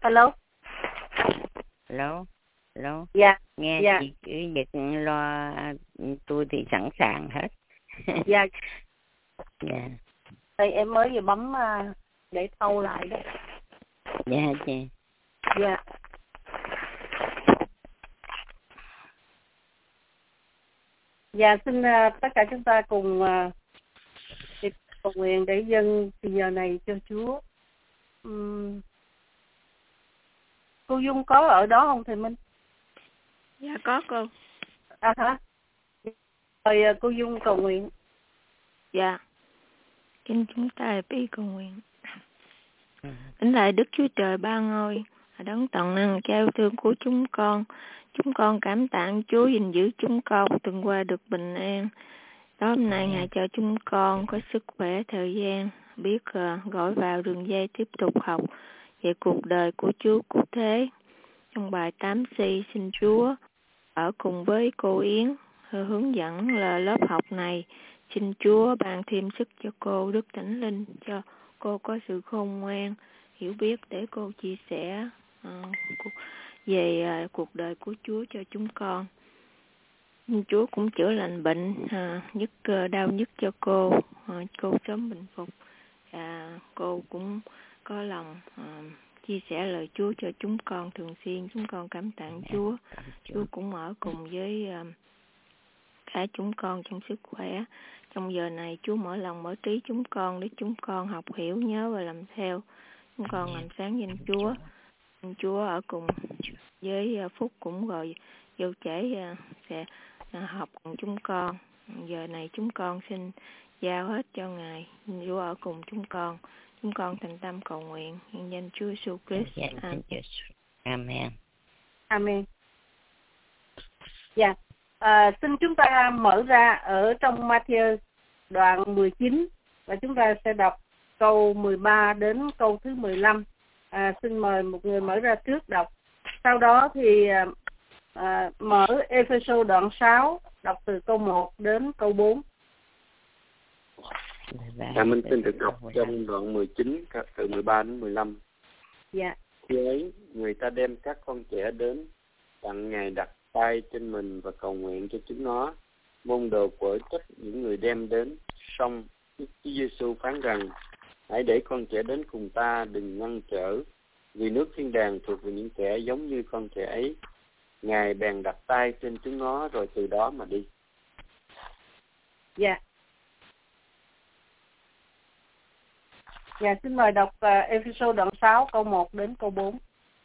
Alo. Alo. Dạ. Nghe dạ. chị cứ việc lo, tôi thì sẵn sàng hết. Dạ. Dạ. Thì em mới vừa bấm để thâu lại đó. Dạ chị. Dạ. Dạ, xin tất cả chúng ta cùng cầu nguyện để dâng thì giờ này cho Chúa. Cô Dung có ở đó không thầy Minh? Dạ có cô. À hả? Rồi cô Dung cầu nguyện. Dạ. Xin chúng ta bi cầu nguyện. Kính lạy Đức Chúa Trời ba ngôi, đấng toàn năng cha yêu thương của chúng con cảm tạ Chúa gìn giữ chúng con từng qua được bình an. Đó hôm nay Ngài cho chúng con có sức khỏe, thời gian, biết gọi vào đường dây tiếp tục học về cuộc đời của Chúa cụ thế. Trong bài 8C xin Chúa ở cùng với cô Yến hướng dẫn là lớp học này. Xin Chúa ban thêm sức cho cô, đức Thánh Linh cho cô có sự khôn ngoan, hiểu biết để cô chia sẻ về cuộc đời của Chúa cho chúng con. Chúa cũng chữa lành bệnh, đau nhức cho cô sớm bình phục. Cô cũng có lòng chia sẻ lời Chúa cho chúng con thường xuyên. Chúng con cảm tạ Chúa. Chúa cũng ở cùng với cả chúng con trong sức khỏe. Trong giờ này Chúa mở lòng mở trí chúng con để chúng con học hiểu, nhớ và làm theo. Chúng con làm sáng danh Chúa. Chúa ở cùng với Phúc cũng rồi vô trễ sẽ học cùng chúng con. Giờ này chúng con xin giao hết cho Ngài. Chúa ở cùng chúng con. Chúng con thành tâm cầu nguyện nhân danh Chúa Jesus Christ. Amen. Amen. Dạ. Xin chúng ta mở ra ở trong Matthew đoạn 19 và chúng ta sẽ đọc câu 13 đến câu thứ 15. Xin mời một người mở ra trước đọc. Sau đó thì mở Ê-phê-sô đoạn 6, đọc từ câu 1 đến câu 4. Mình xin được đọc trong đoạn 19 từ 13 đến 15. Dạ. Khi ấy, người ta đem các con trẻ đến, tặng Ngài đặt tay trên mình và cầu nguyện cho chúng nó. Môn đồ quở trách những người đem đến, song Đức Chúa Giêsu phán rằng: hãy để con trẻ đến cùng ta, đừng ngăn trở, vì nước thiên đàng thuộc về những kẻ giống như con trẻ ấy. Ngài bèn đặt tay trên chúng nó rồi từ đó mà đi. Dạ. Dạ, xin mời đọc Ê-phê-sô đoạn 6 câu 1 đến câu 4.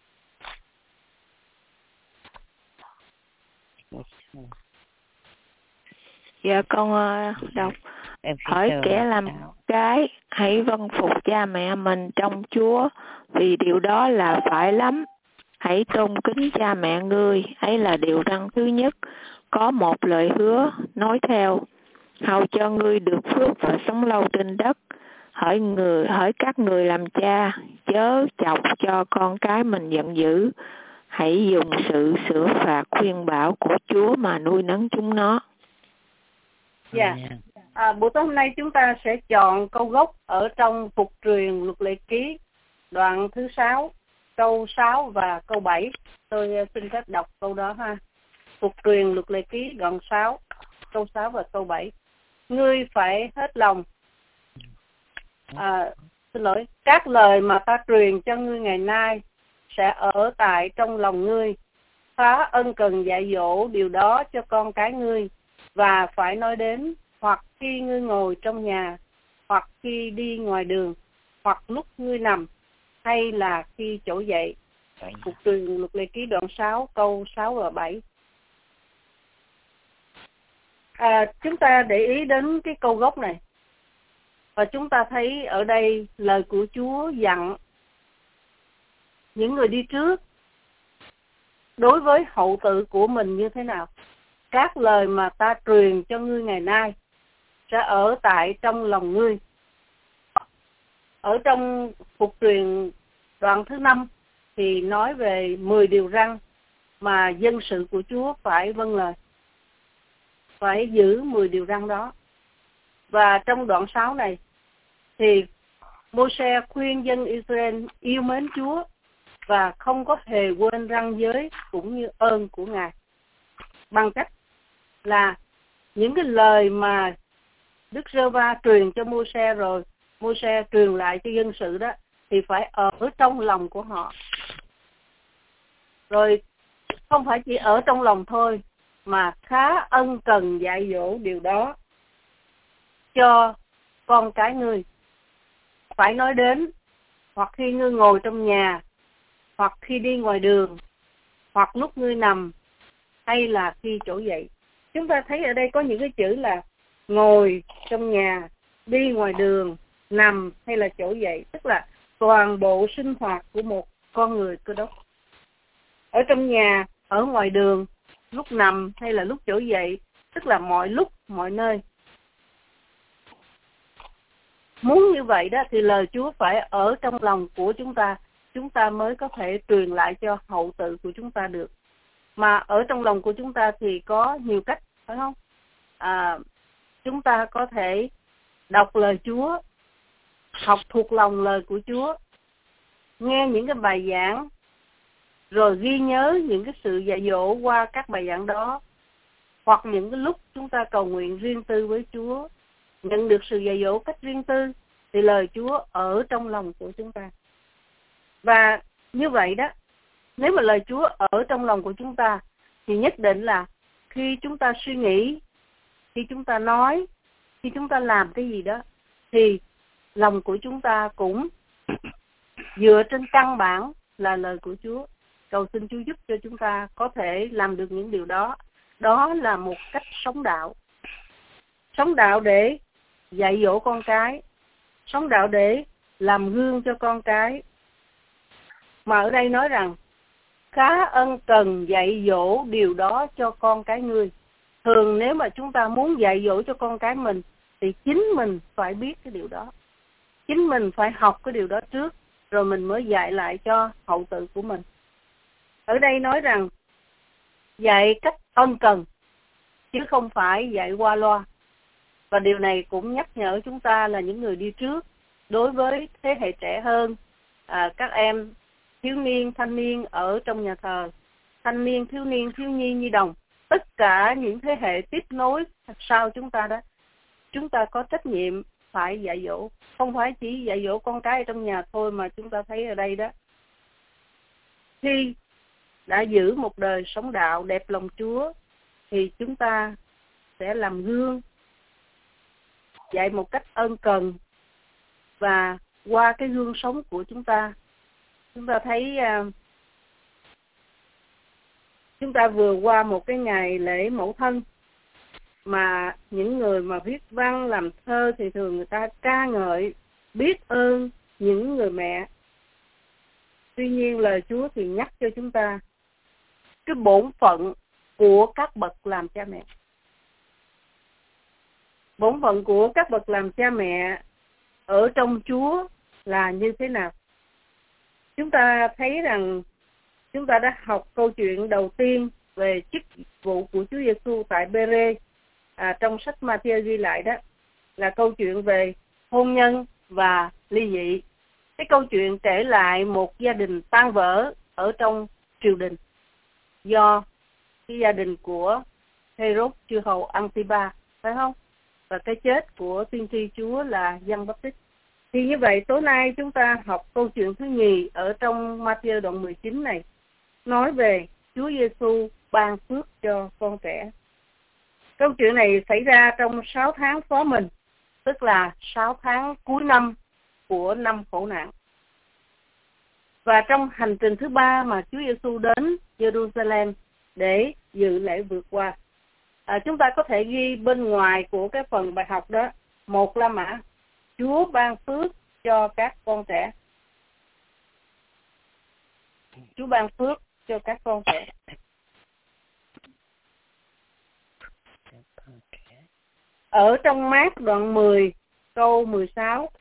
Dạ con đọc. Hỏi kẻ làm cái hãy vâng phục cha mẹ mình trong Chúa, vì điều đó là phải lắm. Hãy tôn kính cha mẹ ngươi, ấy là điều răn thứ nhất. Có một lời hứa nói theo: hầu cho ngươi được phước và sống lâu trên đất. Hỡi các người làm cha, chớ chọc cho con cái mình giận dữ. Hãy dùng sự sửa phạt khuyên bảo của Chúa mà nuôi nấng chúng nó. Dạ. Buổi tối hôm nay chúng ta sẽ chọn câu gốc ở trong Phục truyền Luật Lệ Ký đoạn thứ 6, câu 6 và câu 7. Tôi xin phép đọc câu đó ha. Phục truyền Luật Lệ Ký đoạn 6, câu 6 và câu 7. Ngươi phải hết lòng. Các lời mà ta truyền cho ngươi ngày nay sẽ ở tại trong lòng ngươi. Phá ân cần dạy dỗ điều đó cho con cái ngươi, và phải nói đến hoặc khi ngươi ngồi trong nhà, hoặc khi đi ngoài đường, hoặc lúc ngươi nằm, hay là khi trỗi dậy. Phục truyền Luật Lệ Ký đoạn 6 câu 6 và 7. Chúng ta để ý đến cái câu gốc này, và chúng ta thấy ở đây lời của Chúa dặn những người đi trước đối với hậu tự của mình như thế nào. Các lời mà ta truyền cho ngươi ngày nay sẽ ở tại trong lòng ngươi. Ở trong Phục truyền đoạn thứ 5 thì nói về 10 điều răn mà dân sự của Chúa phải vâng lời, phải giữ 10 điều răn đó. Và trong đoạn 6 này thì Mô-se khuyên dân Israel yêu mến Chúa và không có hề quên răn giới cũng như ơn của Ngài, bằng cách là những cái lời mà Đức Giê-hô-va truyền cho Mô-se rồi Mô-se truyền lại cho dân sự đó thì phải ở trong lòng của họ. Rồi không phải chỉ ở trong lòng thôi, mà khá ân cần dạy dỗ điều đó cho con cái ngươi. Phải nói đến, hoặc khi ngươi ngồi trong nhà, hoặc khi đi ngoài đường, hoặc lúc ngươi nằm, hay là khi trỗi dậy. Chúng ta thấy ở đây có những cái chữ là ngồi trong nhà, đi ngoài đường, nằm hay là trỗi dậy, tức là toàn bộ sinh hoạt của một con người Cơ Đốc. Ở trong nhà, ở ngoài đường, lúc nằm hay là lúc trỗi dậy, tức là mọi lúc, mọi nơi. Muốn như vậy đó thì lời Chúa phải ở trong lòng của chúng ta mới có thể truyền lại cho hậu tự của chúng ta được. Mà ở trong lòng của chúng ta thì có nhiều cách, phải không? Chúng ta có thể đọc lời Chúa, học thuộc lòng lời của Chúa, nghe những cái bài giảng, rồi ghi nhớ những cái sự dạy dỗ qua các bài giảng đó, hoặc những cái lúc chúng ta cầu nguyện riêng tư với Chúa, nhận được sự dạy dỗ cách riêng tư, thì lời Chúa ở trong lòng của chúng ta. Và như vậy đó, nếu mà lời Chúa ở trong lòng của chúng ta, thì nhất định là khi chúng ta suy nghĩ, khi chúng ta nói, khi chúng ta làm cái gì đó, thì lòng của chúng ta cũng dựa trên căn bản là lời của Chúa. Cầu xin Chúa giúp cho chúng ta có thể làm được những điều đó. Đó là một cách sống đạo. Sống đạo để dạy dỗ con cái, sống đạo để làm gương cho con cái. Mà ở đây nói rằng khá ân cần dạy dỗ điều đó cho con cái ngươi. Thường nếu mà chúng ta muốn dạy dỗ cho con cái mình thì chính mình phải biết cái điều đó. Chính mình phải học cái điều đó trước, rồi mình mới dạy lại cho hậu tự của mình. Ở đây nói rằng dạy cách ân cần, chứ không phải dạy qua loa. Và điều này cũng nhắc nhở chúng ta là những người đi trước, đối với thế hệ trẻ hơn, các em thiếu niên, thanh niên ở trong nhà thờ, thanh niên, thiếu nhi, nhi đồng, tất cả những thế hệ tiếp nối sau chúng ta đó, chúng ta có trách nhiệm phải dạy dỗ. Không phải chỉ dạy dỗ con cái ở trong nhà thôi, mà chúng ta thấy ở đây đó, khi đã giữ một đời sống đạo đẹp lòng Chúa thì chúng ta sẽ làm gương, dạy một cách ân cần, và qua cái gương sống của chúng ta thấy chúng ta vừa qua một cái ngày lễ Mẫu Thân, mà những người mà viết văn làm thơ thì thường người ta ca ngợi, biết ơn những người mẹ. Tuy nhiên lời Chúa thì nhắc cho chúng ta cái bổn phận của các bậc làm cha mẹ. Bổn phận của các bậc làm cha mẹ ở trong Chúa là như thế nào? Chúng ta thấy rằng chúng ta đã học câu chuyện đầu tiên về chức vụ của Chúa Giêsu tại Bê-rê, trong sách Ma-thi-ơ ghi lại đó là câu chuyện về hôn nhân và ly dị. Cái câu chuyện kể lại một gia đình tan vỡ ở trong triều đình do cái gia đình của Hê-rốt chư hầu Ăng-ti-ba, phải không? Và cái chết của tiên tri Chúa là Giăng Báp-tít. Thì như vậy tối nay chúng ta học câu chuyện thứ nhì ở trong Ma-thi-ơ đoạn 19 này, nói về Chúa Giêsu ban phước cho con trẻ. Câu chuyện này xảy ra trong 6 tháng phó mình, tức là 6 tháng cuối năm của năm khổ nạn. Và trong hành trình thứ 3 mà Chúa Giêsu đến Jerusalem để dự lễ vượt qua, chúng ta có thể ghi bên ngoài của cái phần bài học đó một la mã: Chúa ban phước cho các con trẻ. Chúa ban phước cho các con trẻ. Ở trong Mát đoạn 10 câu 16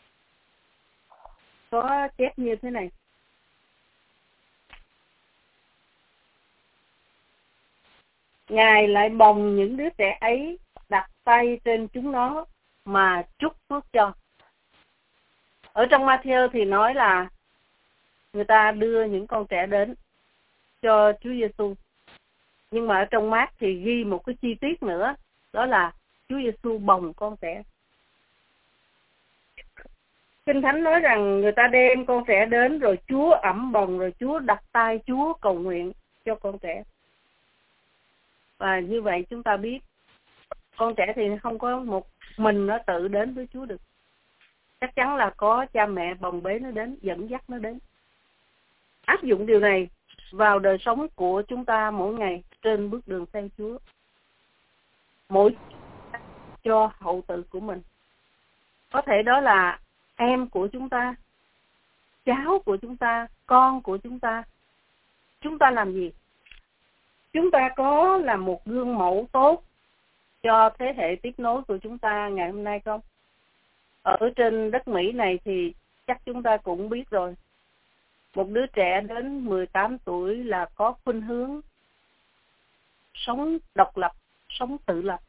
có chép như thế này: Ngài lại bồng những đứa trẻ ấy, đặt tay trên chúng nó mà chúc phước cho. Ở trong Ma-thi-ơ thì nói là người ta đưa những con trẻ đến cho Chúa Giêsu. Nhưng mà ở trong Mác thì ghi một cái chi tiết nữa, đó là Chúa Giêsu bồng con trẻ. Kinh Thánh nói rằng người ta đem con trẻ đến rồi Chúa ẵm bồng, rồi Chúa đặt tay Chúa cầu nguyện cho con trẻ. Và như vậy chúng ta biết con trẻ thì không có một mình nó tự đến với Chúa được. Chắc chắn là có cha mẹ bồng bế nó đến, dẫn dắt nó đến. Áp dụng điều này vào đời sống của chúng ta mỗi ngày trên bước đường theo Chúa. Mỗi cho hậu tự của mình. Có thể đó là em của chúng ta, cháu của chúng ta, con của chúng ta. Chúng ta làm gì? Chúng ta có là một gương mẫu tốt cho thế hệ tiếp nối của chúng ta ngày hôm nay không? Ở trên đất Mỹ này thì chắc chúng ta cũng biết rồi. Một đứa trẻ đến 18 tuổi là có khuynh hướng sống độc lập, sống tự lập.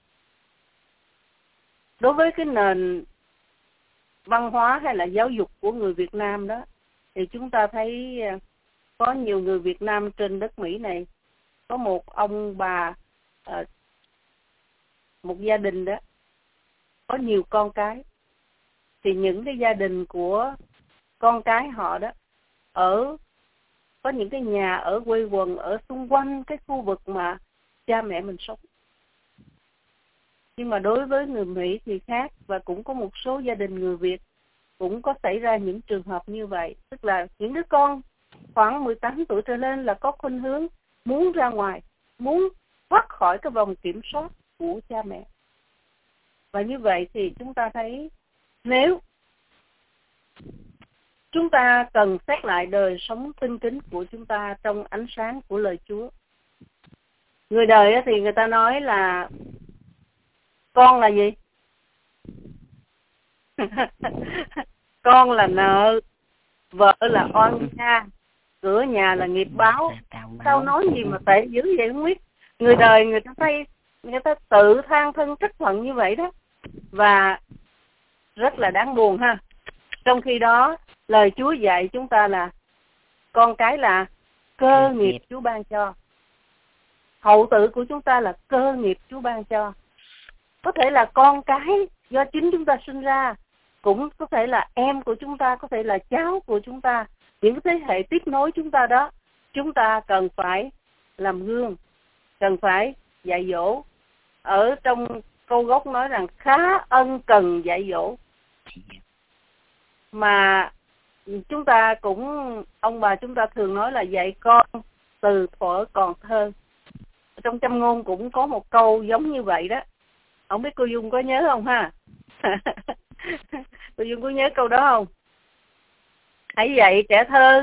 Đối với cái nền văn hóa hay là giáo dục của người Việt Nam đó, thì chúng ta thấy có nhiều người Việt Nam trên đất Mỹ này, có một ông bà, một gia đình đó, có nhiều con cái. Thì những cái gia đình của con cái họ đó, có những cái nhà ở quây quần, ở xung quanh cái khu vực mà cha mẹ mình sống. Nhưng mà đối với người Mỹ thì khác, và cũng có một số gia đình người Việt cũng có xảy ra những trường hợp như vậy. Tức là những đứa con khoảng 18 tuổi trở lên là có khuynh hướng muốn ra ngoài, muốn thoát khỏi cái vòng kiểm soát của cha mẹ. Và như vậy thì chúng ta thấy nếu chúng ta cần xét lại đời sống tinh kính của chúng ta trong ánh sáng của lời Chúa. Người đời thì người ta nói là con là gì? Con là nợ, vợ là oan gia, cửa nhà là nghiệp báo. Sao nói gì mà tệ dữ vậy không biết. Người đời người ta thấy, người ta tự than thân trách phận như vậy đó. Và rất là đáng buồn ha. Trong khi đó lời Chúa dạy chúng ta là con cái là cơ nghiệp Chúa ban cho. Hậu tự của chúng ta là cơ nghiệp Chúa ban cho. Có thể là con cái do chính chúng ta sinh ra, cũng có thể là em của chúng ta, có thể là cháu của chúng ta. Những thế hệ tiếp nối chúng ta đó, chúng ta cần phải làm gương, cần phải dạy dỗ. Ở trong câu gốc nói rằng khá ân cần dạy dỗ. Mà chúng ta cũng, ông bà chúng ta thường nói là dạy con từ thuở còn thơ. Trong Châm Ngôn cũng có một câu giống như vậy đó. Không biết cô Dung có nhớ không ha? Cô Dung có nhớ câu đó không? Hãy dạy trẻ thơ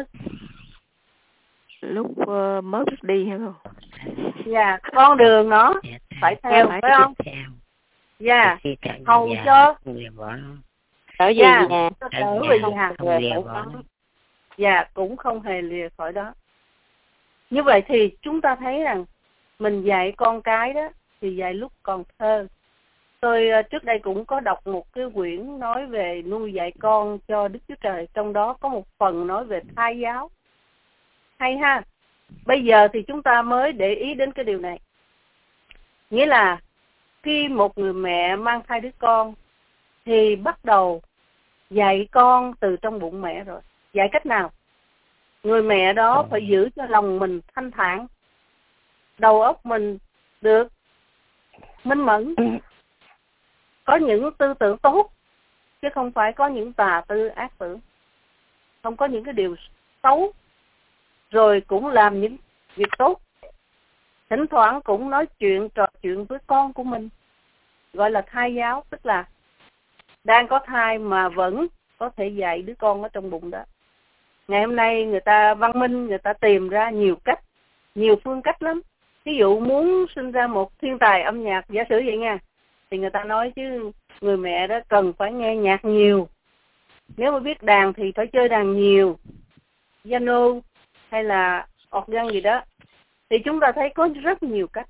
lúc mới biết đi hả cô? Dạ, con đường nó phải theo, phải không? Dạ, hầu cho trở về nhà, trở về nhà, dạ, cũng không hề lìa khỏi đó. Như vậy thì chúng ta thấy rằng mình dạy con cái đó thì dạy lúc còn thơ. Tôi trước đây cũng có đọc một cái quyển nói về nuôi dạy con cho Đức Chúa Trời, trong đó có một phần nói về thai giáo. Hay ha. Bây giờ thì chúng ta mới để ý đến cái điều này. Nghĩa là khi một người mẹ mang thai đứa con thì bắt đầu dạy con từ trong bụng mẹ rồi. Dạy cách nào? Người mẹ đó phải giữ cho lòng mình thanh thản, đầu óc mình được minh mẫn, có những tư tưởng tốt, chứ không phải có những tà tư ác tưởng, không có những cái điều xấu, rồi cũng làm những việc tốt. Thỉnh thoảng cũng nói chuyện, trò chuyện với con của mình, gọi là thai giáo, tức là đang có thai mà vẫn có thể dạy đứa con ở trong bụng đó. Ngày hôm nay người ta văn minh, người ta tìm ra nhiều cách, nhiều phương cách lắm. Ví dụ muốn sinh ra một thiên tài âm nhạc, giả sử vậy nha, thì người ta nói chứ người mẹ đó cần phải nghe nhạc nhiều. Nếu mà biết đàn thì phải chơi đàn nhiều, piano hay là organ gì đó. Thì chúng ta thấy có rất nhiều cách.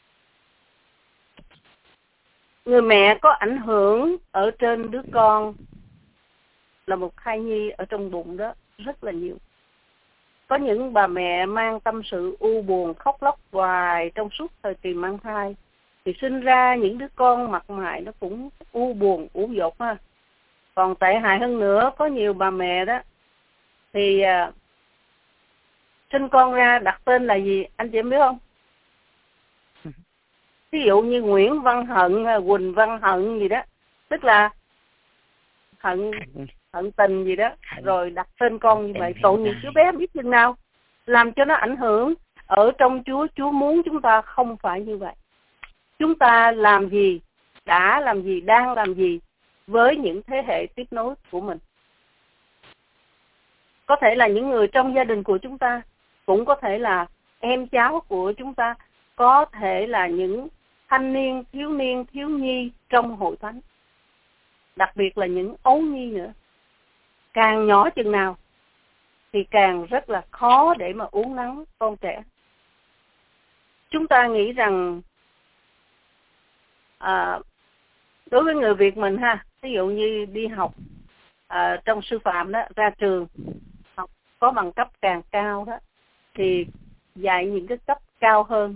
Người mẹ có ảnh hưởng ở trên đứa con là một thai nhi ở trong bụng đó rất là nhiều. có những bà mẹ mang tâm sự u buồn khóc lóc hoài trong suốt thời kỳ mang thai, thì sinh ra những đứa con mặt mày nó cũng u buồn ủ dột ha. Còn tệ hại hơn nữa, có nhiều bà mẹ đó thì sinh con ra đặt tên là gì anh chị em biết không? Ví dụ như Nguyễn Văn Hận, Quỳnh Văn Hận gì đó, tức là hận tình gì đó, rồi đặt tên con như vậy. Tội nghiệp đứa bé biết chừng nào, làm cho nó ảnh hưởng. Ở trong Chúa, Chúa muốn chúng ta không phải như vậy. Chúng ta làm gì, đã làm gì, đang làm gì với những thế hệ tiếp nối của mình. Có thể là những người trong gia đình của chúng ta, cũng có thể là em cháu của chúng ta, có thể là những thanh niên, thiếu nhi trong hội thánh. Đặc biệt là những ấu nhi nữa. Càng nhỏ chừng nào thì càng rất là khó để mà uốn nắn con trẻ. Chúng ta nghĩ rằng đối với người Việt mình ha, ví dụ như đi học trong sư phạm đó, ra trường học có bằng cấp càng cao đó thì dạy những cái cấp cao hơn.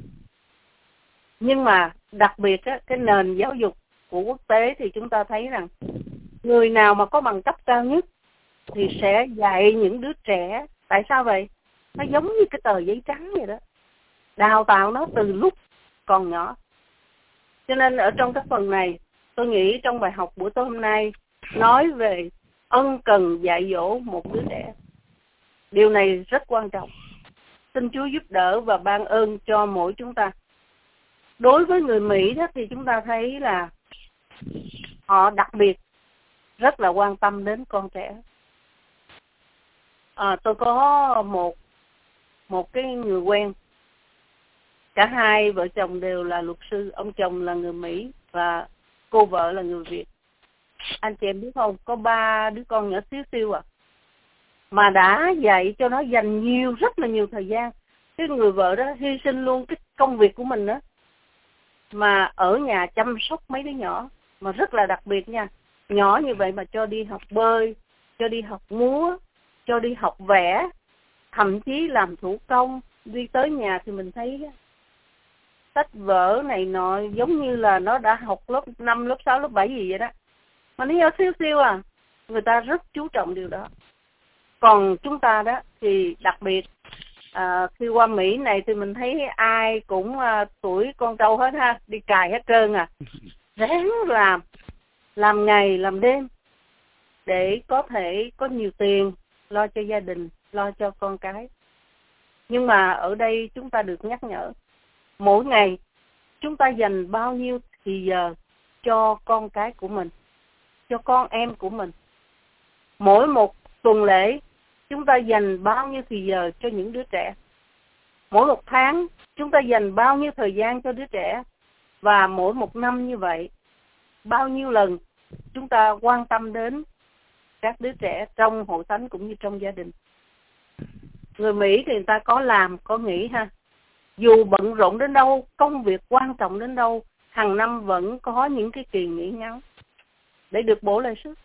Nhưng mà đặc biệt á, cái nền giáo dục của quốc tế thì chúng ta thấy rằng người nào mà có bằng cấp cao nhất thì sẽ dạy những đứa trẻ. Tại sao vậy? Nó giống như cái tờ giấy trắng vậy đó, đào tạo nó từ lúc còn nhỏ. Cho nên ở trong cái phần này, tôi nghĩ trong bài học buổi tối hôm nay nói về ân cần dạy dỗ một đứa trẻ. Điều này rất quan trọng. Xin Chúa giúp đỡ và ban ơn cho mỗi chúng ta. Đối với người Mỹ đó thì chúng ta thấy là họ đặc biệt rất là quan tâm đến con trẻ. Tôi có một cái người quen, cả hai vợ chồng đều là luật sư. Ông chồng là người Mỹ và cô vợ là người Việt. Anh chị em biết không, có 3 đứa con nhỏ xíu xíu mà đã dạy cho nó dành rất là nhiều thời gian. Cái người vợ đó hy sinh luôn cái công việc của mình đó, mà ở nhà chăm sóc mấy đứa nhỏ, mà rất là đặc biệt nha. Nhỏ như vậy mà cho đi học bơi, cho đi học múa, cho đi học vẽ, thậm chí làm thủ công. Đi tới nhà thì mình thấy sách vở này nọ giống như là nó đã học lớp 5, lớp 6, lớp 7 gì vậy đó. Mà nó nhỏ xíu xíu người ta rất chú trọng điều đó. Còn chúng ta đó thì đặc biệt khi qua Mỹ này thì mình thấy ai cũng tuổi con trâu hết ha, đi cài hết trơn ráng làm ngày làm đêm để có thể có nhiều tiền lo cho gia đình, lo cho con cái. Nhưng mà ở đây chúng ta được nhắc nhở mỗi ngày chúng ta dành bao nhiêu thì giờ cho con cái của mình, cho con em của mình. Mỗi một tuần lễ chúng ta dành bao nhiêu thì giờ cho những đứa trẻ. Mỗi một tháng chúng ta dành bao nhiêu thời gian cho đứa trẻ. Và mỗi một năm như vậy, bao nhiêu lần chúng ta quan tâm đến các đứa trẻ trong hội thánh cũng như trong gia đình. Người Mỹ thì người ta có làm, có nghỉ ha. Dù bận rộn đến đâu, công việc quan trọng đến đâu, hàng năm vẫn có những cái kỳ nghỉ ngắn để được bổ lại sức.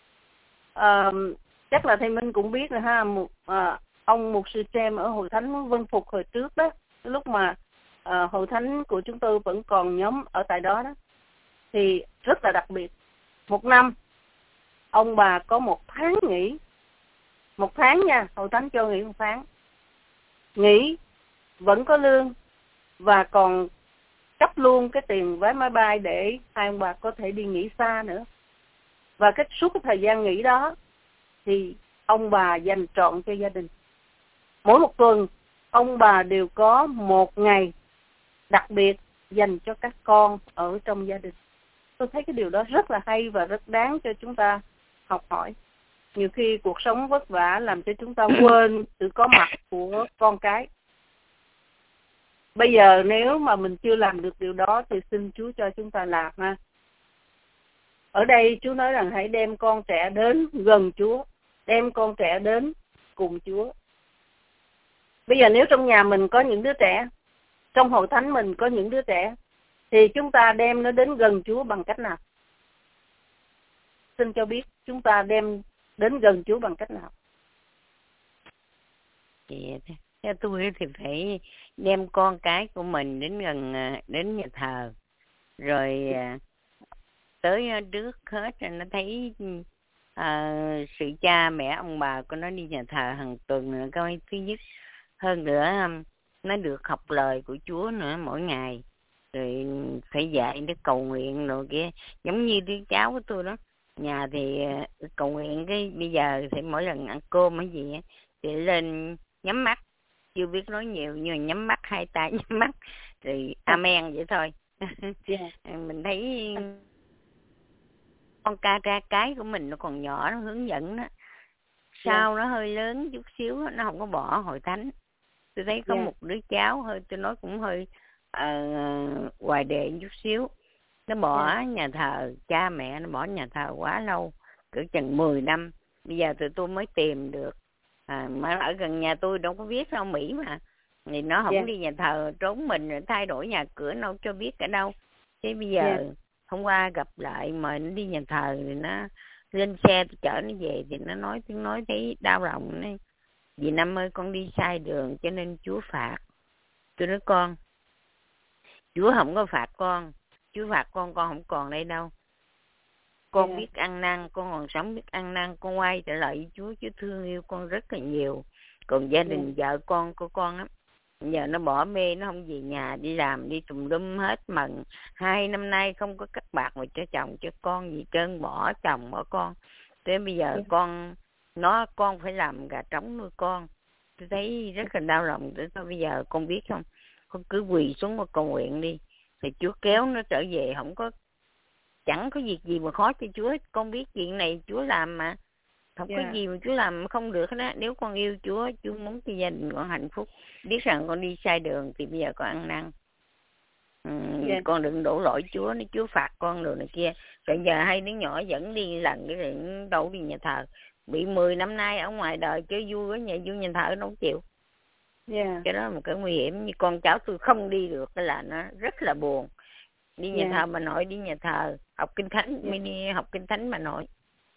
Chắc là thầy Minh cũng biết rồi ha. Ông mục sư James ở hội thánh Vân Phục hồi trước đó, lúc mà hội thánh của chúng tôi vẫn còn nhóm ở tại đó đó, thì rất là đặc biệt. Một năm ông bà có 1 tháng nghỉ. 1 tháng nha, hội thánh cho nghỉ 1 tháng. Nghỉ vẫn có lương và còn cấp luôn cái tiền vé máy bay để hai ông bà có thể đi nghỉ xa nữa. Và suốt cái thời gian nghỉ đó thì ông bà dành trọn cho gia đình. Mỗi một tuần ông bà đều có 1 ngày đặc biệt dành cho các con ở trong gia đình. Tôi thấy cái điều đó rất là hay và rất đáng cho chúng ta học hỏi. Nhiều khi cuộc sống vất vả làm cho chúng ta quên sự có mặt của con cái. Bây giờ nếu mà mình chưa làm được điều đó thì xin Chúa cho chúng ta làm ha. Ở đây Chúa nói rằng hãy đem con trẻ đến gần Chúa, đem con trẻ đến cùng Chúa. Bây giờ nếu trong nhà mình có những đứa trẻ, trong hội thánh mình có những đứa trẻ, thì chúng ta đem nó đến gần Chúa bằng cách nào? Xin cho biết chúng ta đem đến gần Chúa bằng cách nào? Thì theo tôi thì phải đem con cái của mình đến nhà thờ, rồi tới trước hết rồi nó thấy sự cha mẹ ông bà của nó đi nhà thờ hàng tuần, coi thứ nhất. Hơn nữa nó được học lời của Chúa nữa mỗi ngày, rồi phải dạy nó cầu nguyện rồi kia, giống như đứa cháu của tôi đó. Nhà thì cầu nguyện, cái bây giờ thì mỗi lần ăn cơm hay gì thì lên nhắm mắt, chưa biết nói nhiều nhưng mà nhắm mắt, hai tay nhắm mắt rồi amen vậy thôi. Mình thấy con cái của mình nó còn nhỏ, nó hướng dẫn đó. Sau nó hơi lớn chút xíu nó không có bỏ hội thánh. Tôi thấy có một đứa cháu hơi, tôi nói cũng hơi hoài đệ chút xíu, nó bỏ nhà thờ, cha mẹ nó bỏ nhà thờ quá lâu, cỡ chừng 10 năm. Bây giờ tụi tôi mới tìm được, mà ở gần nhà tôi đâu có biết đâu, Mỹ mà, thì nó không đi nhà thờ, trốn mình rồi thay đổi nhà cửa, đâu cho biết ở đâu. Thế bây giờ hôm qua gặp lại mời nó đi nhà thờ, thì nó lên xe chở nó về, thì nó nói thấy đau lòng. Này, vì Năm ơi, con đi sai đường cho nên Chúa phạt. Tôi nói con, Chúa không có phạt con, Chúa phạt con không còn đây đâu. Con biết ăn năn, con còn sống biết ăn năn, con quay trở lại với Chúa, Chúa thương yêu con rất là nhiều. Còn gia đình vợ con của con á, giờ nó bỏ mê, nó không về nhà, đi làm đi tùm lum hết. Mần 2 năm nay không có cắt bạc mà cho chồng cho con gì trơn, bỏ chồng bỏ con. Thế bây giờ con phải làm gà trống nuôi con. Tôi thấy rất là đau lòng. Thôi bây giờ con biết không, con cứ quỳ xuống mà cầu nguyện đi, thì Chúa kéo nó trở về. Chẳng có việc gì mà khó cho Chúa. Con biết chuyện này Chúa làm mà, không có gì mà Chúa làm không được hết á. Nếu con yêu Chúa, Chúa muốn cho gia đình con hạnh phúc. Biết rằng con đi sai đường thì bây giờ con ăn năn. Con đừng đổ lỗi Chúa, nếu Chúa phạt con rồi này kia. Rồi giờ hai đứa nhỏ dẫn đi lần cái rồi đâu đi nhà thờ. Bị 10 năm nay ở ngoài đời chơi vui với nhà, vui nhà thờ đâu chịu. Cái đó là một cái nguy hiểm. Như con cháu tôi không đi được là nó rất là buồn. Đi nhà thờ bà nội, đi nhà thờ học kinh thánh, mới đi học kinh thánh bà nội.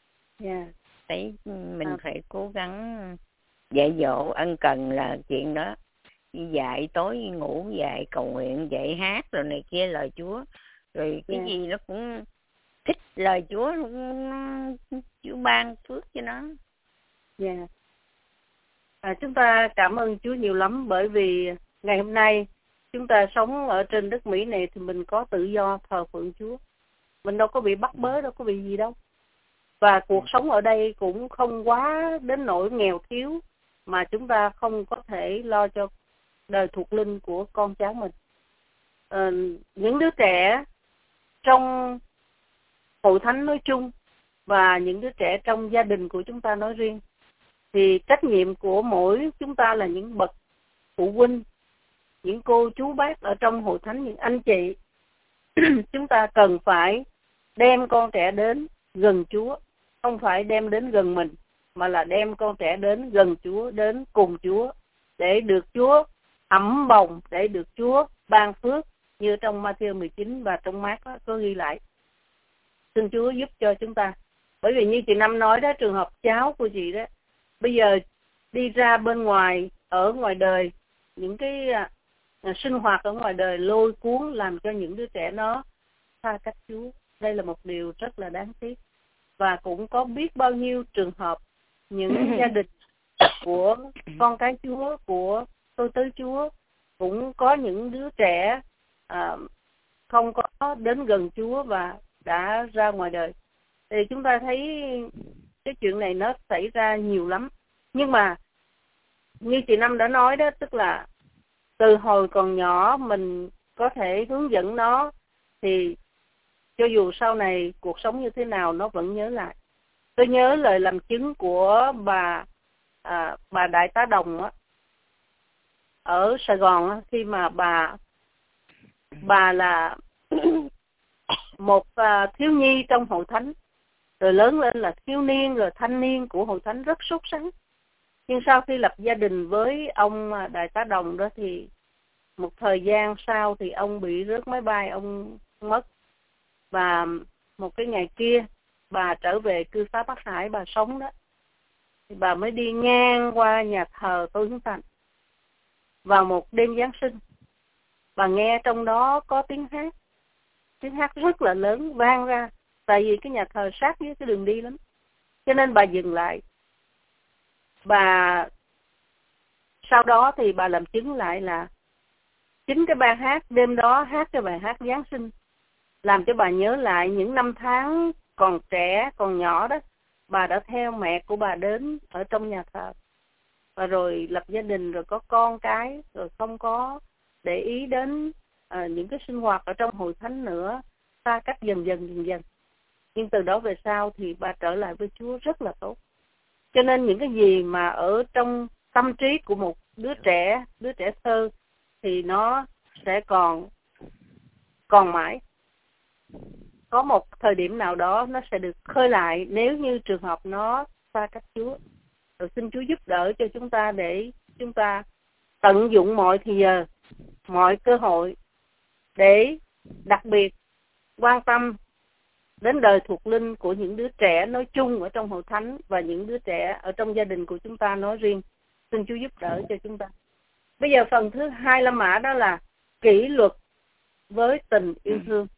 Thấy mình phải cố gắng dạy dỗ ân cần là chuyện đó. Dạy tối ngủ, dạy cầu nguyện, dạy hát rồi này kia lời Chúa. Rồi cái gì nó cũng thích lời Chúa, Chúa ban phước cho nó. Chúng ta cảm ơn Chúa nhiều lắm, bởi vì ngày hôm nay chúng ta sống ở trên đất Mỹ này thì mình có tự do thờ phượng Chúa. Mình đâu có bị bắt bớ, đâu có bị gì đâu. Và cuộc sống ở đây cũng không quá đến nỗi nghèo thiếu mà chúng ta không có thể lo cho đời thuộc linh của con cháu mình. Những đứa trẻ trong hội thánh nói chung và những đứa trẻ trong gia đình của chúng ta nói riêng, thì trách nhiệm của mỗi chúng ta là những bậc phụ huynh, những cô chú bác ở trong hội thánh, những anh chị, chúng ta cần phải đem con trẻ đến gần Chúa. Không phải đem đến gần mình, mà là đem con trẻ đến gần Chúa, đến cùng Chúa, để được Chúa ẵm bồng, để được Chúa ban phước, như trong Ma-thi-ơ 19 và trong Mát có ghi lại. Xin Chúa giúp cho chúng ta. Bởi vì như chị Năm nói đó, trường hợp cháu của chị đó, bây giờ đi ra bên ngoài, ở ngoài đời, những cái sinh hoạt ở ngoài đời lôi cuốn làm cho những đứa trẻ nó xa cách Chúa. Đây là một điều rất là đáng tiếc. Và cũng có biết bao nhiêu trường hợp những gia đình của con cái Chúa, của tôi tớ Chúa, cũng có những đứa trẻ không có đến gần Chúa và đã ra ngoài đời. Thì chúng ta thấy cái chuyện này nó xảy ra nhiều lắm. Nhưng mà như chị Năm đã nói đó, tức là từ hồi còn nhỏ mình có thể hướng dẫn nó, thì cho dù sau này cuộc sống như thế nào nó vẫn nhớ lại. Tôi nhớ lời làm chứng của bà Đại tá Đồng á, ở Sài Gòn á, khi mà bà là một thiếu nhi trong hội thánh, rồi lớn lên là thiếu niên, rồi thanh niên của hội thánh, rất sốt sắng. Nhưng sau khi lập gia đình với ông Đại tá Đồng đó, thì một thời gian sau thì ông bị rớt máy bay, ông mất. Và một cái ngày kia bà trở về cư xá Bắc Hải, bà sống đó. thì bà mới đi ngang qua nhà thờ Tô Hiến Thành. Vào một đêm Giáng sinh, bà nghe trong đó có tiếng hát rất là lớn vang ra, tại vì cái nhà thờ sát với cái đường đi lắm, cho nên bà dừng lại. Bà sau đó thì bà làm chứng lại là chính cái ban hát đêm đó hát cái bài hát Giáng sinh làm cho bà nhớ lại những năm tháng còn trẻ, còn nhỏ đó, bà đã theo mẹ của bà đến ở trong nhà thờ, và rồi lập gia đình, rồi có con cái, rồi không có để ý đến những cái sinh hoạt ở trong hội thánh nữa, xa cách dần dần. Nhưng từ đó về sau thì bà trở lại với Chúa rất là tốt. Cho nên những cái gì mà ở trong tâm trí của một đứa trẻ thơ thì nó sẽ còn mãi. Có một thời điểm nào đó nó sẽ được khơi lại nếu như trường hợp nó xa cách Chúa. Rồi xin Chúa giúp đỡ cho chúng ta để chúng ta tận dụng mọi thời giờ, mọi cơ hội để đặc biệt quan tâm đến đời thuộc linh của những đứa trẻ nói chung ở trong hội thánh và những đứa trẻ ở trong gia đình của chúng ta nói riêng. Xin Chúa giúp đỡ cho chúng ta. Bây giờ phần thứ hai La Mã đó là kỷ luật với tình yêu thương.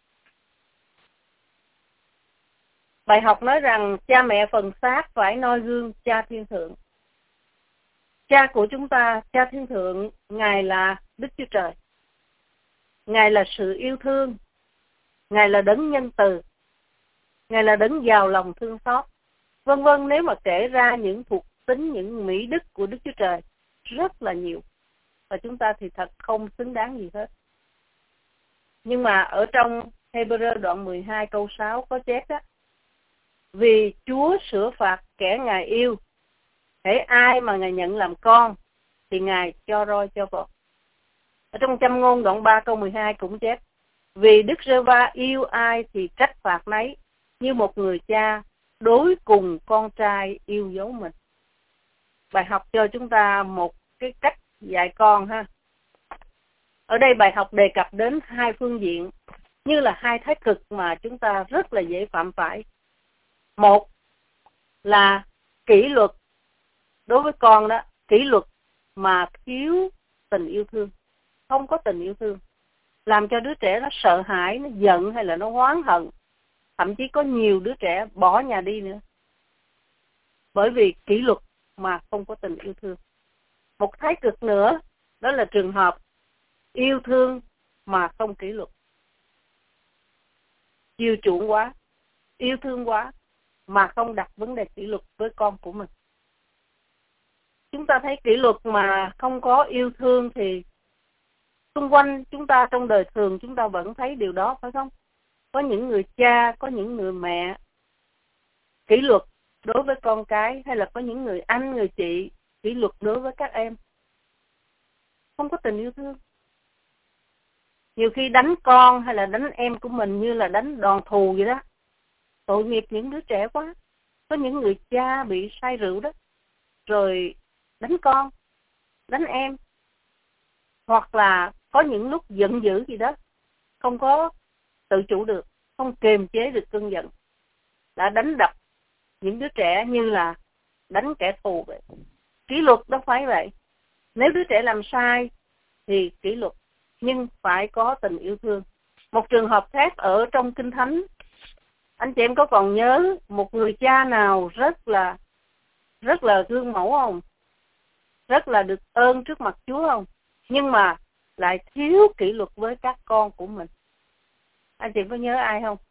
Bài học nói rằng cha mẹ phần xác phải noi gương cha thiên thượng. Cha của chúng ta, cha thiên thượng, Ngài là Đức Chúa Trời. Ngài là sự yêu thương. Ngài là đấng nhân từ. Ngài là đấng giàu lòng thương xót. Vân vân, nếu mà kể ra những thuộc tính, những mỹ đức của Đức Chúa Trời rất là nhiều. Và chúng ta thì thật không xứng đáng gì hết. Nhưng mà ở trong Hebrew đoạn 12 câu 6 có chép đó: vì Chúa sửa phạt kẻ Ngài yêu, hễ ai mà Ngài nhận làm con thì Ngài cho roi cho vọt. Ở trong Châm Ngôn đoạn 3 câu 12 cũng chép: vì Đức Giê-hô-va yêu ai thì trách phạt nấy, như một người cha đối cùng con trai yêu dấu mình. Bài học cho chúng ta một cái cách dạy con ha. Ở đây bài học đề cập đến hai phương diện, như là hai thái cực mà chúng ta rất là dễ phạm phải. Một là kỷ luật đối với con đó, kỷ luật mà thiếu tình yêu thương, không có tình yêu thương, làm cho đứa trẻ nó sợ hãi, nó giận hay là nó oán hận. Thậm chí có nhiều đứa trẻ bỏ nhà đi nữa, bởi vì kỷ luật mà không có tình yêu thương. Một thái cực nữa đó là trường hợp yêu thương mà không kỷ luật, chiều chuộng quá, yêu thương quá mà không đặt vấn đề kỷ luật với con của mình. Chúng ta thấy kỷ luật mà không có yêu thương thì xung quanh chúng ta trong đời thường chúng ta vẫn thấy điều đó, phải không? Có những người cha, có những người mẹ kỷ luật đối với con cái, hay là có những người anh, người chị kỷ luật đối với các em. Không có tình yêu thương. Nhiều khi đánh con hay là đánh em của mình như là đánh đòn thù vậy đó. Tội nghiệp những đứa trẻ quá. Có những người cha bị say rượu đó, rồi đánh con, đánh em. Hoặc là có những lúc giận dữ gì đó, không có tự chủ được, không kiềm chế được cơn giận, đã đánh đập những đứa trẻ như là đánh kẻ thù vậy. Kỷ luật đó phải vậy. Nếu đứa trẻ làm sai thì kỷ luật, nhưng phải có tình yêu thương. Một trường hợp khác ở trong Kinh Thánh, anh chị em có còn nhớ một người cha nào rất là gương mẫu không? Rất là được ơn trước mặt Chúa không? Nhưng mà lại thiếu kỷ luật với các con của mình. Anh chị có nhớ ai không?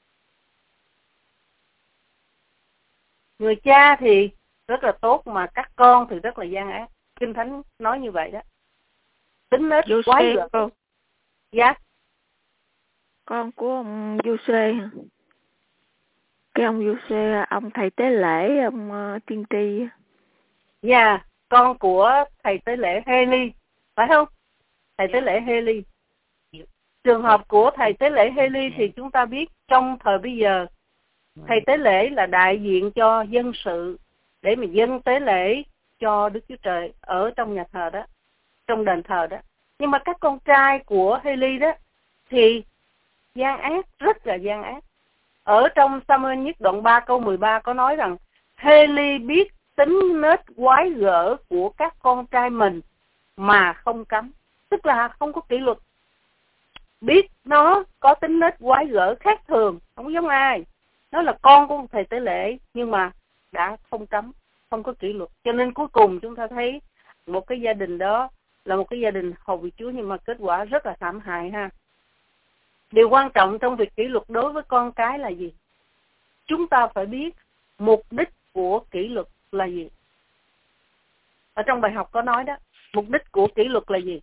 Người cha thì rất là tốt mà các con thì rất là gian ác. Kinh Thánh nói như vậy đó. Tính nết quái gở. Dạ. Con của ông Giô-xê hả? Cái ông Giô-xê, ông thầy tế lễ, ông tiên tri. Dạ, con của thầy tế lễ Hê-li, phải không? Thầy tế lễ Hê-li. Trường hợp của thầy tế lễ Hê-li thì chúng ta biết trong thời bây giờ, thầy tế lễ là đại diện cho dân sự để mà dâng tế lễ cho Đức Chúa Trời ở trong nhà thờ đó, trong đền thờ đó. Nhưng mà các con trai của Hê-li đó thì gian ác, rất là gian ác. Ở trong Sa-muel nhất đoạn 3 câu 13 có nói rằng Hê-li biết tính nết quái gở của các con trai mình mà không cấm. Tức là không có kỷ luật. Biết nó có tính nết quái gở khác thường, không giống ai. Nó là con của thầy tế lễ, nhưng mà đã không cấm, không có kỷ luật. Cho nên cuối cùng chúng ta thấy một cái gia đình đó là một cái gia đình hầu vị Chúa, nhưng mà kết quả rất là thảm hại ha. Điều quan trọng trong việc kỷ luật đối với con cái là gì? Chúng ta phải biết mục đích của kỷ luật là gì. Ở trong bài học có nói đó, mục đích của kỷ luật là gì?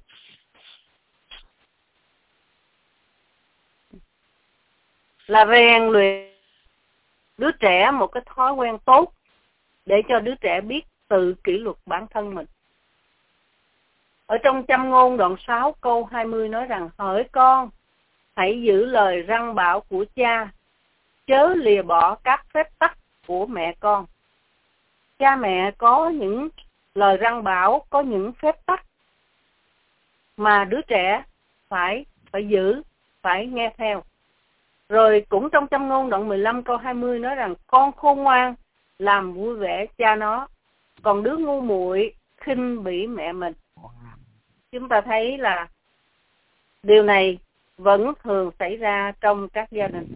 Là rèn luyện đứa trẻ một cái thói quen tốt để cho đứa trẻ biết tự kỷ luật bản thân mình. Ở trong Châm ngôn đoạn 6 câu 20 nói rằng: hỡi con, hãy giữ lời răn bảo của cha, chớ lìa bỏ các phép tắc của mẹ con. Cha mẹ có những lời răn bảo, có những phép tắc mà đứa trẻ phải giữ, phải nghe theo. Rồi cũng trong Châm ngôn đoạn 15 câu 20 nói rằng: con khôn ngoan làm vui vẻ cha nó, còn đứa ngu muội khinh bỉ mẹ mình. Chúng ta thấy là điều này vẫn thường xảy ra trong các gia đình.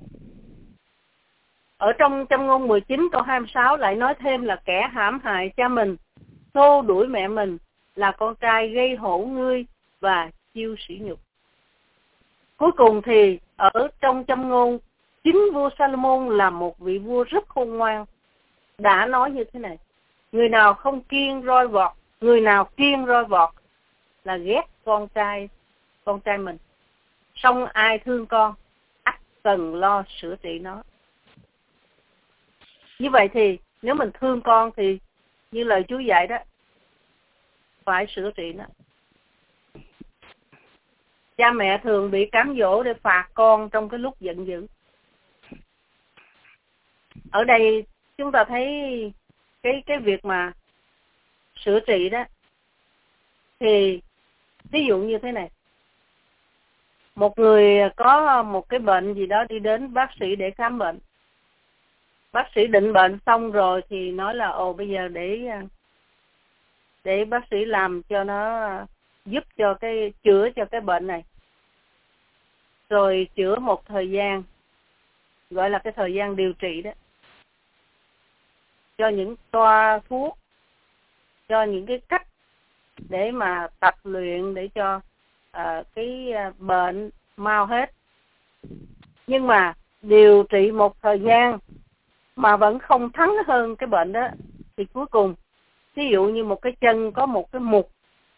Ở trong Châm ngôn 19 câu 26 lại nói thêm là: kẻ hãm hại cha mình, xô đuổi mẹ mình, là con trai gây hổ ngươi và chiêu sỉ nhục. Cuối cùng thì ở trong Châm ngôn, chính vua Salomon là một vị vua rất khôn ngoan, đã nói như thế này: người nào không kiêng roi vọt, người nào kiêng roi vọt là ghét con trai mình. Song ai thương con, ắt cần lo sửa trị nó. Như vậy thì nếu mình thương con thì như lời Chúa dạy đó, phải sửa trị nó. Cha mẹ thường bị cám dỗ để phạt con trong cái lúc giận dữ. Ở đây chúng ta thấy cái việc mà sửa trị đó, thì ví dụ như thế này: một người có một cái bệnh gì đó đi đến bác sĩ để khám bệnh. Bác sĩ định bệnh xong rồi thì nói là bây giờ để bác sĩ làm cho nó, giúp cho chữa cho cái bệnh này. Rồi chữa một thời gian, gọi là cái thời gian điều trị đó, cho những toa thuốc, cho những cái cách để mà tập luyện để cho cái bệnh mau hết. Nhưng mà điều trị một thời gian mà vẫn không thắng hơn cái bệnh đó, thì cuối cùng ví dụ như một cái chân có một cái mục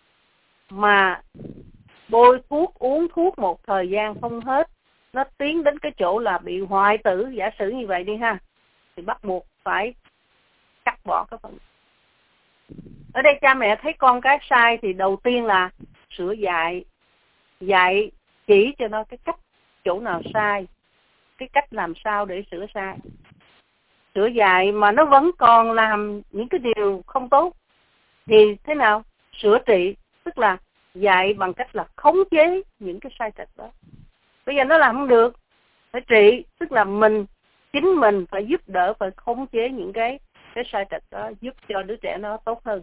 mà bôi thuốc, uống thuốc một thời gian không hết, nó tiến đến cái chỗ là bị hoại tử, giả sử như vậy đi ha, thì bắt buộc phải cắt bỏ cái phần. Ở đây cha mẹ thấy con cái sai thì đầu tiên là sửa dạy chỉ cho nó cái cách chỗ nào sai, cái cách làm sao để sửa sai. Sửa dạy mà nó vẫn còn làm những cái điều không tốt thì thế nào? Sửa trị, tức là dạy bằng cách là khống chế những cái sai trật đó. Bây giờ nó làm không được, phải trị, tức là chính mình phải giúp đỡ, phải khống chế những cái sai trật đó, giúp cho đứa trẻ nó tốt hơn.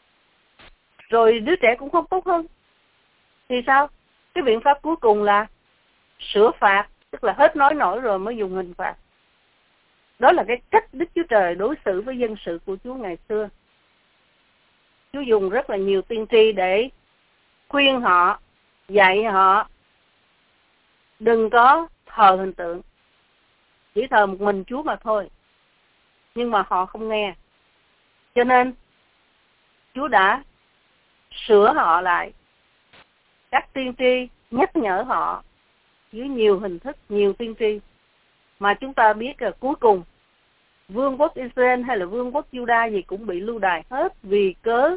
Rồi đứa trẻ cũng không tốt hơn thì sao? Cái biện pháp cuối cùng là sửa phạt, tức là hết nói nổi rồi mới dùng hình phạt. Đó là cái cách Đức Chúa Trời đối xử với dân sự của Chúa ngày xưa. Chúa dùng rất là nhiều tiên tri để khuyên họ, dạy họ đừng có thờ hình tượng, chỉ thờ một mình Chúa mà thôi. Nhưng mà họ không nghe, cho nên Chúa đã sửa họ lại. Các tiên tri nhắc nhở họ dưới nhiều hình thức, nhiều tiên tri, mà chúng ta biết là cuối cùng vương quốc Israel hay là vương quốc Juda gì cũng bị lưu đày hết, vì cớ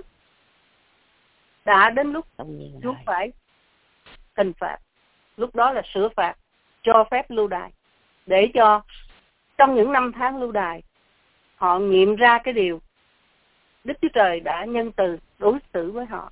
đã đến lúc Chúa phải hình phạt. Lúc đó là sửa phạt, cho phép lưu đày, để cho trong những năm tháng lưu đày họ nghiệm ra cái điều Đức Chúa Trời đã nhân từ đối xử với họ,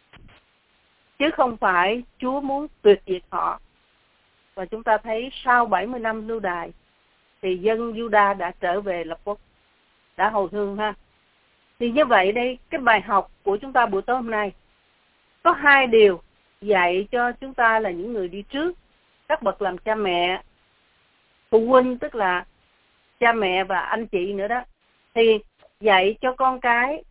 chứ không phải Chúa muốn tuyệt diệt họ. Và chúng ta thấy sau 70 năm lưu đày thì dân Juda đã trở về lập quốc, đã hồi hương ha. Thì như vậy đây, cái bài học của chúng ta buổi tối hôm nay có 2 điều dạy cho chúng ta là những người đi trước, các bậc làm cha mẹ, phụ huynh tức là cha mẹ và anh chị nữa đó, thì dạy cho con cái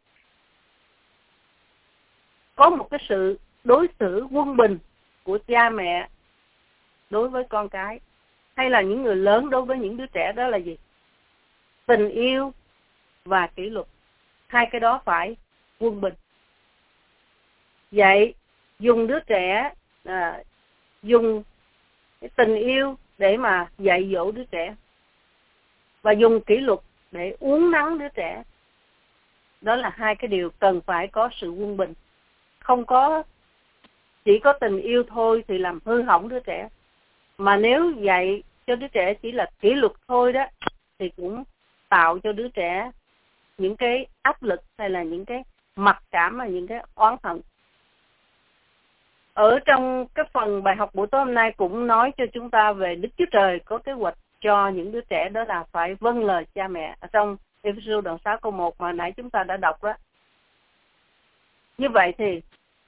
có một cái sự đối xử quân bình của cha mẹ đối với con cái, hay là những người lớn đối với những đứa trẻ. Đó là gì? Tình yêu và kỷ luật. 2 cái đó phải quân bình. Vậy dùng đứa trẻ, dùng cái tình yêu để mà dạy dỗ đứa trẻ, và dùng kỷ luật để uốn nắn đứa trẻ. Đó là 2 cái điều cần phải có sự quân bình. Không có chỉ có tình yêu thôi thì làm hư hỏng đứa trẻ. Mà nếu dạy cho đứa trẻ chỉ là kỷ luật thôi đó, thì cũng tạo cho đứa trẻ những cái áp lực hay là những cái mặc cảm, hay những cái oán hận. Ở trong cái phần bài học buổi tối hôm nay cũng nói cho chúng ta về Đức Chúa Trời có kế hoạch cho những đứa trẻ, đó là phải vâng lời cha mẹ. Ở trong Ê-phê-sô đoạn 6 câu 1 mà nãy chúng ta đã đọc đó. Như vậy thì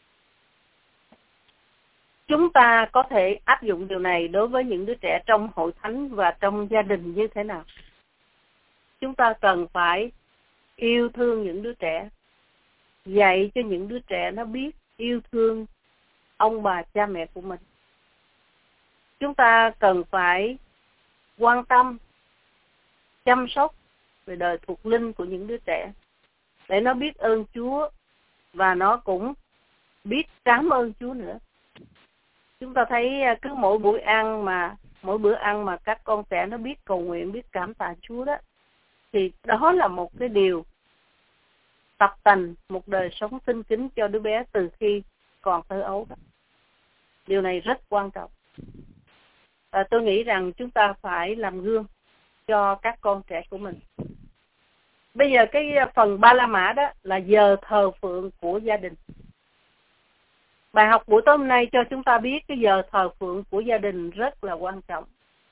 chúng ta có thể áp dụng điều này đối với những đứa trẻ trong hội thánh và trong gia đình như thế nào? Chúng ta cần phải yêu thương những đứa trẻ, dạy cho những đứa trẻ nó biết yêu thương ông bà cha mẹ của mình. Chúng ta cần phải quan tâm, chăm sóc về đời thuộc linh của những đứa trẻ, để nó biết ơn Chúa và nó cũng biết cảm ơn Chúa nữa. Chúng ta thấy cứ mỗi bữa ăn mà các con trẻ nó biết cầu nguyện, biết cảm tạ Chúa đó, thì đó là một cái điều tập tành một đời sống tinh kính cho đứa bé từ khi còn thơ ấu đó. Điều này rất quan trọng. Tôi nghĩ rằng chúng ta phải làm gương cho các con trẻ của mình. Bây giờ cái phần Ba La Mã đó là giờ thờ phượng của gia đình. Bài học buổi tối hôm nay cho chúng ta biết cái giờ thờ phượng của gia đình rất là quan trọng.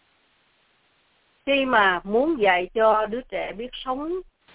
Khi mà muốn dạy cho đứa trẻ biết sống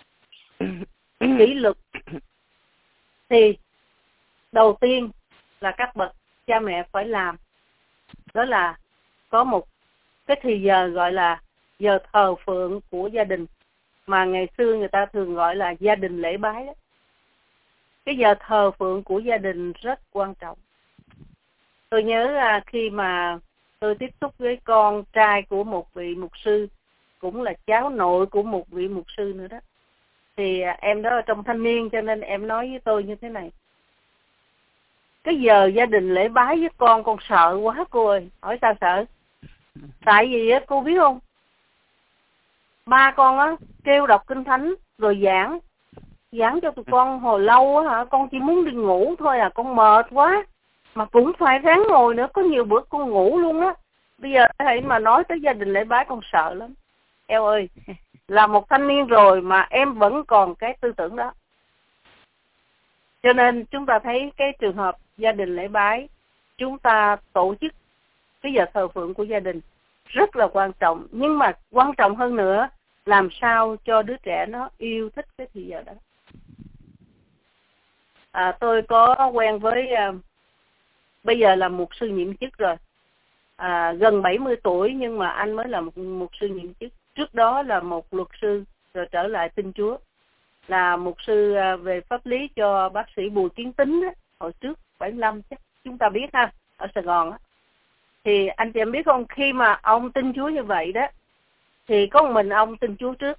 kỷ luật, thì đầu tiên là các bậc cha mẹ phải làm, đó là có một cái thì giờ gọi là giờ thờ phượng của gia đình, mà ngày xưa người ta thường gọi là gia đình lễ bái đó. Cái giờ thờ phượng của gia đình rất quan trọng. Tôi nhớ khi mà tôi tiếp xúc với con trai của một vị mục sư, cũng là cháu nội của một vị mục sư nữa đó, thì em đó ở trong thanh niên, cho nên em nói với tôi như thế này: cái giờ gia đình lễ bái với con sợ quá cô ơi. Hỏi sao sợ? Tại vì cô biết không, ba con á kêu đọc kinh thánh rồi giảng cho tụi con hồi lâu á hả, con chỉ muốn đi ngủ thôi à, con mệt quá mà cũng phải ráng ngồi nữa, có nhiều bữa con ngủ luôn á. Bây giờ hãy mà nói tới gia đình lễ bái con sợ lắm. Eo ơi, là một thanh niên rồi mà em vẫn còn cái tư tưởng đó. Cho nên chúng ta thấy cái trường hợp gia đình lễ bái, chúng ta tổ chức cái giờ thờ phượng của gia đình rất là quan trọng. Nhưng mà quan trọng hơn nữa, làm sao cho đứa trẻ nó yêu thích cái thì giờ đó. Tôi có quen với, bây giờ là mục sư nhiệm chức rồi, gần 70 tuổi, nhưng mà anh mới là một mục sư nhiệm chức. Trước đó là một luật sư rồi trở lại tin Chúa, là mục sư về pháp lý cho bác sĩ Bùi Kiến Tính đó, hồi trước 75 chắc chúng ta biết ha, ở Sài Gòn á. Thì anh chị em biết không, khi mà ông tin Chúa như vậy đó, thì có một mình ông tin Chúa trước.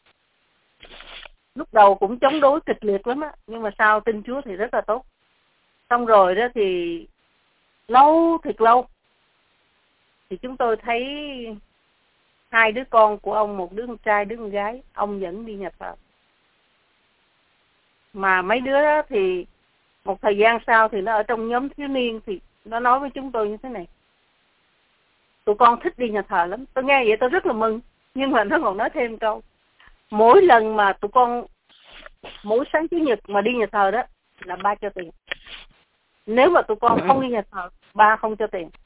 Lúc đầu cũng chống đối kịch liệt lắm á, nhưng mà sau tin Chúa thì rất là tốt. Xong rồi đó thì thiệt lâu thì chúng tôi thấy 2 đứa con của ông, một đứa con trai, đứa con gái, ông dẫn đi nhà thờ. Mà mấy đứa đó thì một thời gian sau thì nó ở trong nhóm thiếu niên, thì nó nói với chúng tôi như thế này: tụi con thích đi nhà thờ lắm. Tôi nghe vậy tôi rất là mừng, nhưng mà nó còn nói thêm câu: mỗi lần mà tụi con, mỗi sáng Chủ nhật mà đi nhà thờ đó là ba cho tiền. Nếu mà tụi con không đi nhà thờ, ba không cho tiền.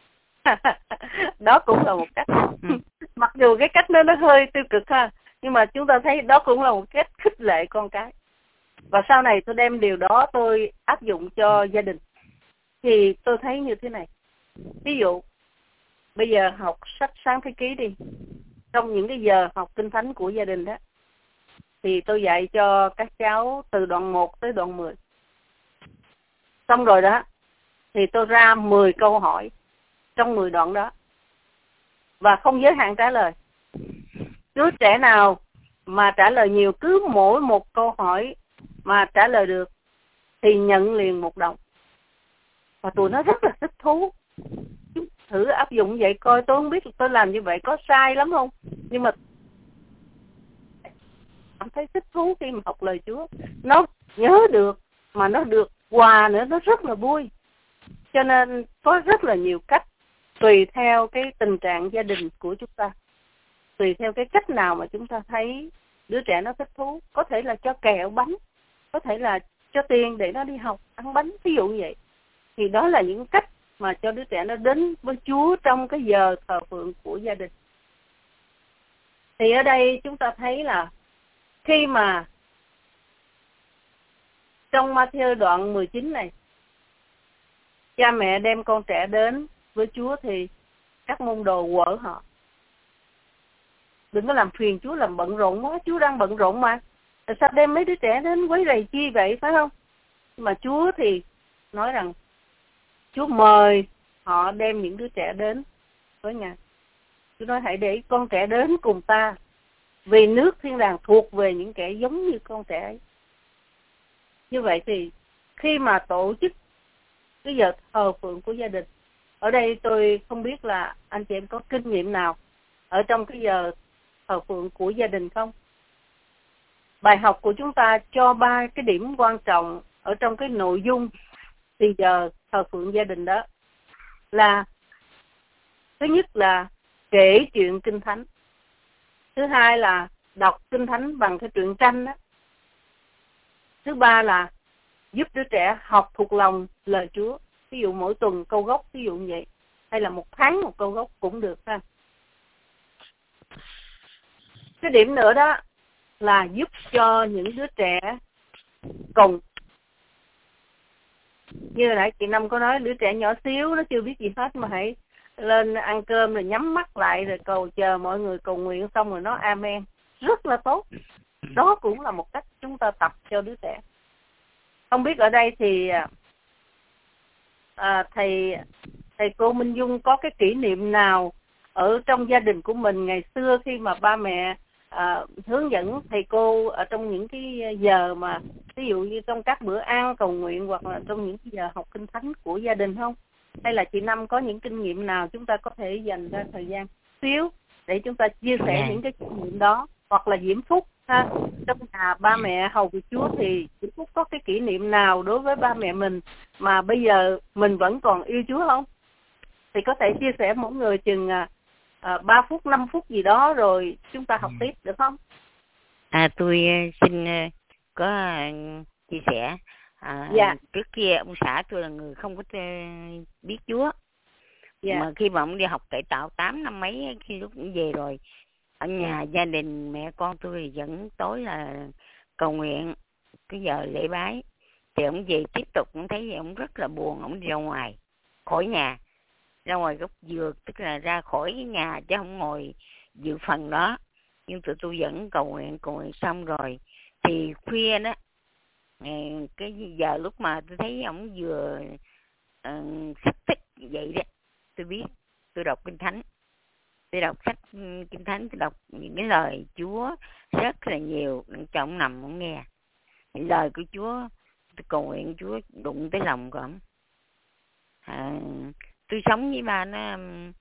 Đó cũng là một cách. Mặc dù cái cách đó nó hơi tiêu cực ha, nhưng mà chúng ta thấy đó cũng là một cách khích lệ con cái. Và sau này tôi đem điều đó tôi áp dụng cho gia đình. Thì tôi thấy như thế này. Ví dụ, bây giờ học sách Sáng Thế Ký đi. Trong những cái giờ học Kinh Thánh của gia đình đó, thì tôi dạy cho các cháu từ đoạn 1 tới đoạn 10. Xong rồi đó, thì tôi ra 10 câu hỏi trong 10 đoạn đó. Và không giới hạn trả lời. Đứa trẻ nào mà trả lời nhiều, cứ mỗi một câu hỏi mà trả lời được thì nhận liền 1 đồng. Và tụi nó rất là thích thú. Thử áp dụng vậy coi, tôi không biết tôi làm như vậy có sai lắm không. Nhưng mà cảm thấy thích thú khi mà học lời Chúa. Nó nhớ được, mà nó được quà nữa, nó rất là vui. Cho nên có rất là nhiều cách, tùy theo cái tình trạng gia đình của chúng ta. Tùy theo cái cách nào mà chúng ta thấy đứa trẻ nó thích thú. Có thể là cho kẹo bánh, có thể là cho tiền để nó đi học, ăn bánh, ví dụ như vậy. Thì đó là những cách mà cho đứa trẻ nó đến với Chúa trong cái giờ thờ phượng của gia đình. Thì ở đây chúng ta thấy là khi mà trong Ma-thi-ơ đoạn 19 này, cha mẹ đem con trẻ đến với Chúa thì các môn đồ quở họ. Đừng có làm phiền Chúa, làm bận rộn quá, Chúa đang bận rộn mà. Tại sao đem mấy đứa trẻ đến quấy rầy chi vậy, phải không? Mà Chúa thì nói rằng Chúa mời họ đem những đứa trẻ đến với Ngài. Chúa nói hãy để con trẻ đến cùng ta, vì nước thiên đàng thuộc về những kẻ giống như con trẻ ấy. Như vậy thì khi mà tổ chức cái giờ thờ phượng của gia đình, ở đây tôi không biết là anh chị em có kinh nghiệm nào ở trong cái giờ thờ phượng của gia đình không? Bài học của chúng ta cho 3 cái điểm quan trọng ở trong cái nội dung thì giờ thờ phượng gia đình đó là: thứ nhất là kể chuyện Kinh Thánh, thứ hai là đọc Kinh Thánh bằng cái truyện tranh đó, thứ ba là giúp đứa trẻ học thuộc lòng lời Chúa, ví dụ mỗi tuần câu gốc, ví dụ như vậy, hay là 1 tháng 1 câu gốc cũng được ha. Cái điểm nữa đó là giúp cho những đứa trẻ cùng. Như hồi nãy chị Năm có nói, đứa trẻ nhỏ xíu nó chưa biết gì hết mà hãy lên ăn cơm rồi nhắm mắt lại rồi chờ mọi người cầu nguyện xong rồi nó amen, rất là tốt. Đó cũng là một cách chúng ta tập cho đứa trẻ. Không biết ở đây thì thầy cô Minh Dung có cái kỷ niệm nào ở trong gia đình của mình ngày xưa khi mà ba mẹ hướng dẫn thầy cô ở trong những cái giờ mà ví dụ như trong các bữa ăn cầu nguyện hoặc là trong những cái giờ học Kinh Thánh của gia đình không? Hay là chị Năm có những kinh nghiệm nào chúng ta có thể dành ra thời gian xíu để chúng ta chia sẻ những cái kinh nghiệm đó? Hoặc là Diễm Phúc ha, trong nhà ba mẹ hầu việc Chúa thì Diễm Phúc có cái kỷ niệm nào đối với ba mẹ mình mà bây giờ mình vẫn còn yêu Chúa không? Thì có thể chia sẻ mỗi người chừng 3 phút, 5 phút gì đó rồi chúng ta học tiếp được không? Tôi xin có chia sẻ. Trước kia ông xã tôi là người không có biết Chúa. Mà khi mà ông đi học cải tạo 8 năm mấy, khi lúc cũng về rồi, ở nhà gia đình mẹ con tôi vẫn tối là cầu nguyện cái giờ lễ bái. Thì ông về tiếp tục, ông thấy ông rất là buồn, ông đi ra ngoài khỏi nhà, ra ngoài gốc dừa, tức là ra khỏi cái nhà chứ không ngồi dự phần đó. Nhưng tụi tôi vẫn cầu nguyện xong rồi thì khuya đó, cái giờ lúc mà tôi thấy ông vừa sắp thức vậy đó, tôi biết tôi đọc Kinh Thánh, tôi đọc sách Kinh Thánh, tôi đọc những cái lời Chúa rất là nhiều cho ông nằm ông nghe lời của Chúa. Tôi cầu nguyện Chúa đụng tới lòng của ông. Tôi sống với ba nó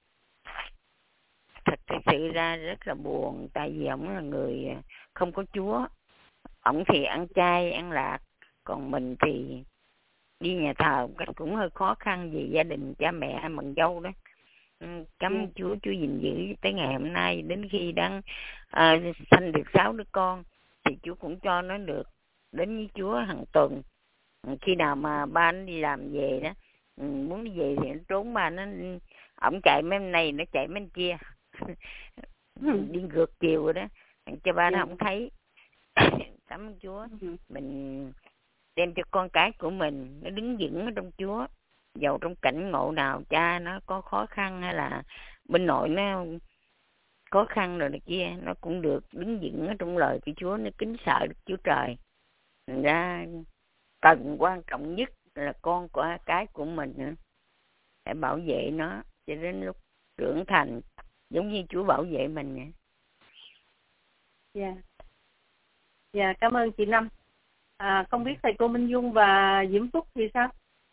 thật sự ra rất là buồn, tại vì ông là người không có Chúa. Ông thì ăn chay ăn lạc, còn mình thì đi nhà thờ một cách cũng hơi khó khăn vì gia đình cha mẹ mừng dâu đó. Cấm Chúa gìn giữ tới ngày hôm nay, đến khi đang sanh được 6 đứa con thì Chúa cũng cho nó được đến với Chúa hàng tuần. Khi nào mà ba nó đi làm về đó, muốn đi về thì nó trốn ba nó, ổng chạy mấy bên này nó chạy mấy bên kia đi ngược chiều rồi đó, cho ba nó không thấy. Cảm ơn Chúa. Mình đem cho con cái của mình nó đứng vững ở trong Chúa, dầu trong cảnh ngộ nào cha nó có khó khăn hay là bên nội nó khó khăn rồi này kia, nó cũng được đứng vững ở trong lời của Chúa, nó kính sợ Đức Chúa Trời. Thành ra cần quan trọng nhất là con của cái của mình nữa, phải bảo vệ nó cho đến lúc trưởng thành giống như Chúa bảo vệ mình vậy. Dạ. Dạ, cảm ơn chị Năm. Không biết thầy cô Minh Dung và Diễm Phúc thì sao?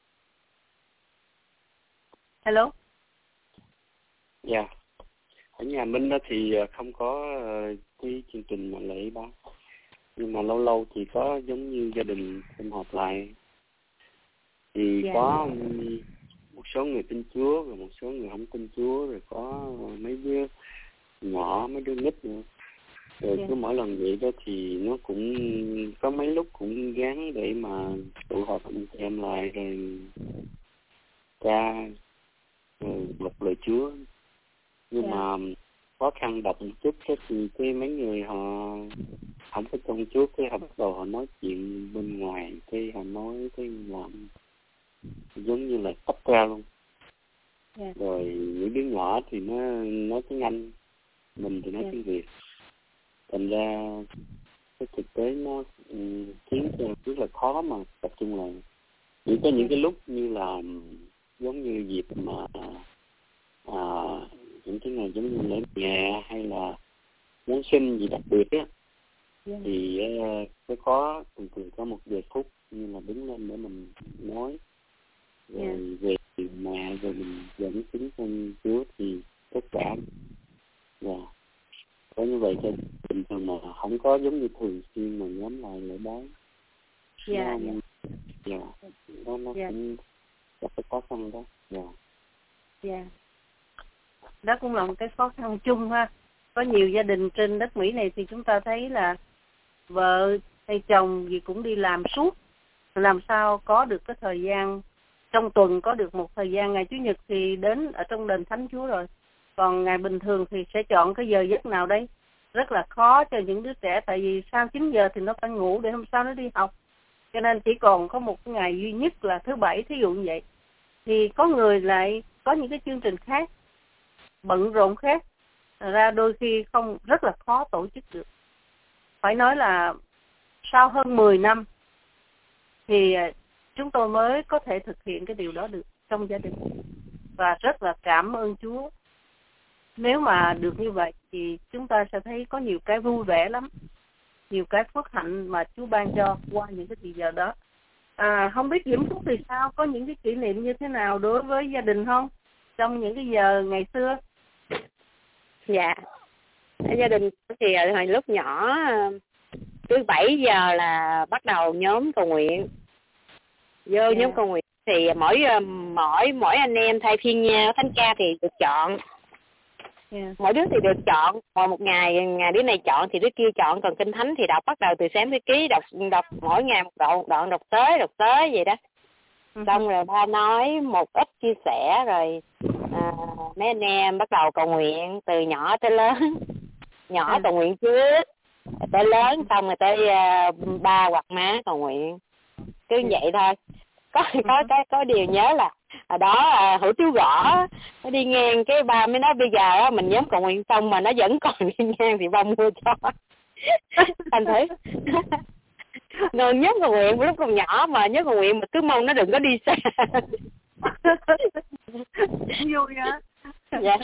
Hello. Dạ. Ở nhà Minh đó thì không có cái chương trình mà lễ bác, nhưng mà lâu lâu thì có giống như gia đình sum họp lại thì có một số người tin Chúa rồi một số người không tin Chúa, rồi có mấy đứa nhỏ, mấy đứa nít nữa. Rồi cứ mỗi lần vậy đó thì nó cũng có mấy lúc cũng gắng để mà tụ họp anh chị em lại rồi ca rồi đọc lời Chúa. Nhưng mà khó khăn đọc một chút thì cái mấy người họ không có trong Chúa, cái họ bắt đầu họ nói chuyện bên ngoài, cái họ nói cái làm giống như là tách ra luôn. Rồi những đứa nhỏ thì nó nói tiếng Anh, mình thì nói tiếng Việt. Thành ra cái thực tế nó khiến cho rất là khó mà tập trung lại. Chỉ có những cái lúc như là giống như dịp mà những cái ngày giống như lễ nhà hay là Giáng sinh gì đặc biệt á, thì cái có thường có một vài phút như là đứng lên để mình nói rồi về nhà, rồi mình dẫn chứng con Chúa thì tất cả có như vậy cho bình thường mà không có giống như thường xuyên mà nhóm lại lễ bái. Nó cũng gặp cái khó khăn đó. Đó cũng là một cái khó khăn chung ha. Có nhiều gia đình trên đất Mỹ này thì chúng ta thấy là vợ hay chồng gì cũng đi làm suốt, làm sao có được cái thời gian trong tuần, có được một thời gian ngày Chủ nhật thì đến ở trong đền thánh Chúa rồi. Còn ngày bình thường thì sẽ chọn cái giờ giấc nào đấy. Rất là khó cho những đứa trẻ, tại vì sau 9 giờ thì nó phải ngủ để hôm sau nó đi học. Cho nên chỉ còn có một ngày duy nhất là thứ Bảy, thí dụ như vậy. Thì có người lại có những cái chương trình khác, bận rộn khác, ra đôi khi không, rất là khó tổ chức được. Phải nói là sau hơn 10 năm thì chúng tôi mới có thể thực hiện cái điều đó được trong gia đình. Và rất là cảm ơn Chúa. Nếu mà được như vậy thì chúng ta sẽ thấy có nhiều cái vui vẻ lắm, nhiều cái phước hạnh mà Chúa ban cho qua những cái thời giờ đó. Không biết Diễm Phúc thì sao, có những cái kỷ niệm như thế nào đối với gia đình không trong những cái giờ ngày xưa? Dạ, ở gia đình thì hồi lúc nhỏ cứ 7 giờ là bắt đầu nhóm cầu nguyện. Vô nhóm cầu nguyện thì mỗi anh em thay phiên nhau, thánh ca thì được chọn. Mỗi đứa thì được chọn, còn một ngày đứa này chọn thì đứa kia chọn, còn kinh thánh thì đọc bắt đầu từ sáng tới ký, đọc mỗi ngày một đoạn, đọc tới vậy đó. Xong rồi ba nói một ít chia sẻ rồi mấy anh em bắt đầu cầu nguyện từ nhỏ tới lớn. Nhỏ cầu nguyện trước, tới lớn xong rồi tới ba hoặc má cầu nguyện. Cứ vậy thôi. Có điều nhớ là ở đó hữu Tiếu Gõ nó đi ngang, cái ba mới nói bây giờ mình nhóm cầu nguyện xong mà nó vẫn còn đi ngang thì ba mua cho. Thành thử rồi nhóm cầu nguyện lúc còn nhỏ mà nhóm cầu nguyện mà cứ mong nó đừng có đi xa. Vui á. Dạ.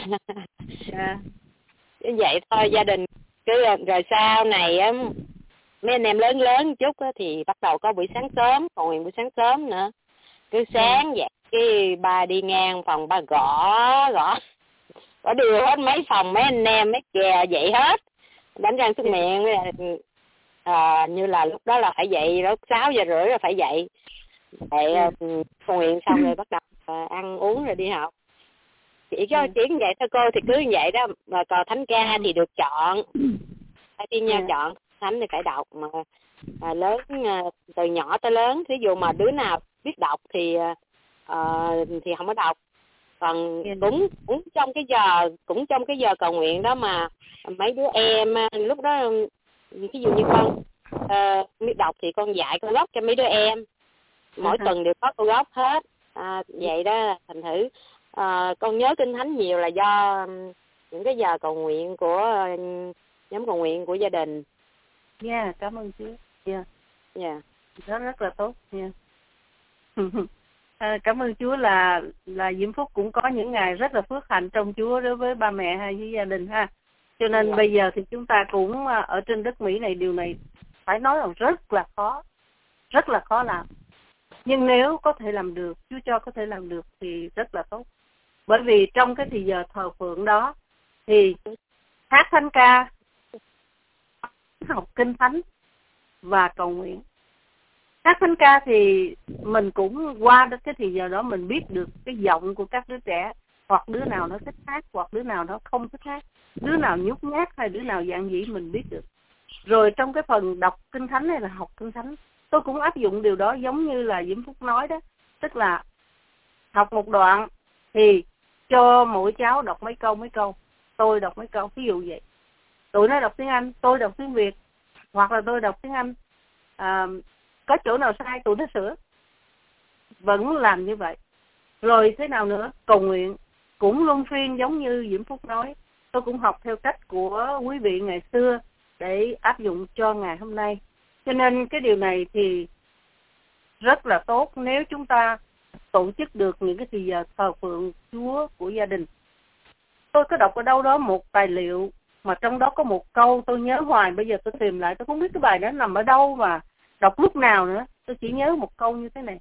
Vậy thôi, gia đình cứ rồi sau này mấy anh em lớn chút thì bắt đầu có buổi sáng sớm, cầu nguyện buổi sáng sớm nữa. Cứ sáng vậy cái ba đi ngang phòng ba gõ điều hết mấy phòng, mấy anh em mấy chè dậy hết, đánh răng súc miệng. Như là lúc đó là phải dậy, lúc 6:30 là phải dậy. Vậy cầu nguyện xong rồi bắt đầu ăn uống rồi đi học. Chỉ như vậy thôi cô, thì cứ như vậy đó. Mà còn thánh ca thì được chọn, phải đi nhau chọn thánh thì phải đọc. Mà lớn từ nhỏ tới lớn, ví dụ mà đứa nào biết đọc thì không có đọc. Còn cũng trong cái giờ cầu nguyện đó mà mấy đứa em lúc đó ví dụ như đọc thì con dạy cô gốc cho mấy đứa em, mỗi tuần đều có cô gốc hết. Vậy đó, thành thử con nhớ Kinh Thánh nhiều là do những cái giờ cầu nguyện của nhóm cầu nguyện của gia đình. Dạ, cảm ơn Chúa. Dạ. Đó rất là tốt nha. Cảm ơn Chúa là Diễm Phúc cũng có những ngày rất là phước hạnh trong Chúa đối với ba mẹ hay với gia đình ha. Cho nên bây giờ thì chúng ta cũng ở trên đất Mỹ này, điều này phải nói là rất là khó làm. Nhưng nếu có thể làm được, Chúa cho có thể làm được thì rất là tốt. Bởi vì trong cái thì giờ thờ phượng đó thì hát thánh ca, học kinh thánh và cầu nguyện. Hát thánh ca thì mình cũng qua cái thì giờ đó mình biết được cái giọng của các đứa trẻ, hoặc đứa nào nó thích hát, hoặc đứa nào nó không thích hát, đứa nào nhút nhát hay đứa nào dạn dĩ mình biết được. Rồi trong cái phần đọc kinh thánh này là học kinh thánh, tôi cũng áp dụng điều đó giống như là Diễm Phúc nói đó, tức là học một đoạn thì cho mỗi cháu đọc mấy câu, tôi đọc mấy câu, ví dụ vậy. Tụi nó đọc tiếng Anh, tôi đọc tiếng Việt, hoặc là tôi đọc tiếng Anh, có chỗ nào sai tụi nó sửa, vẫn làm như vậy. Rồi thế nào nữa, cầu nguyện cũng luân phiên giống như Diễm Phúc nói. Tôi cũng học theo cách của quý vị ngày xưa để áp dụng cho ngày hôm nay. Cho nên cái điều này thì rất là tốt nếu chúng ta tổ chức được những cái thì giờ thờ phượng Chúa của gia đình. Tôi có đọc ở đâu đó một tài liệu mà trong đó có một câu tôi nhớ hoài, bây giờ tôi tìm lại tôi không biết cái bài đó nằm ở đâu và đọc lúc nào nữa. Tôi chỉ nhớ một câu như thế này: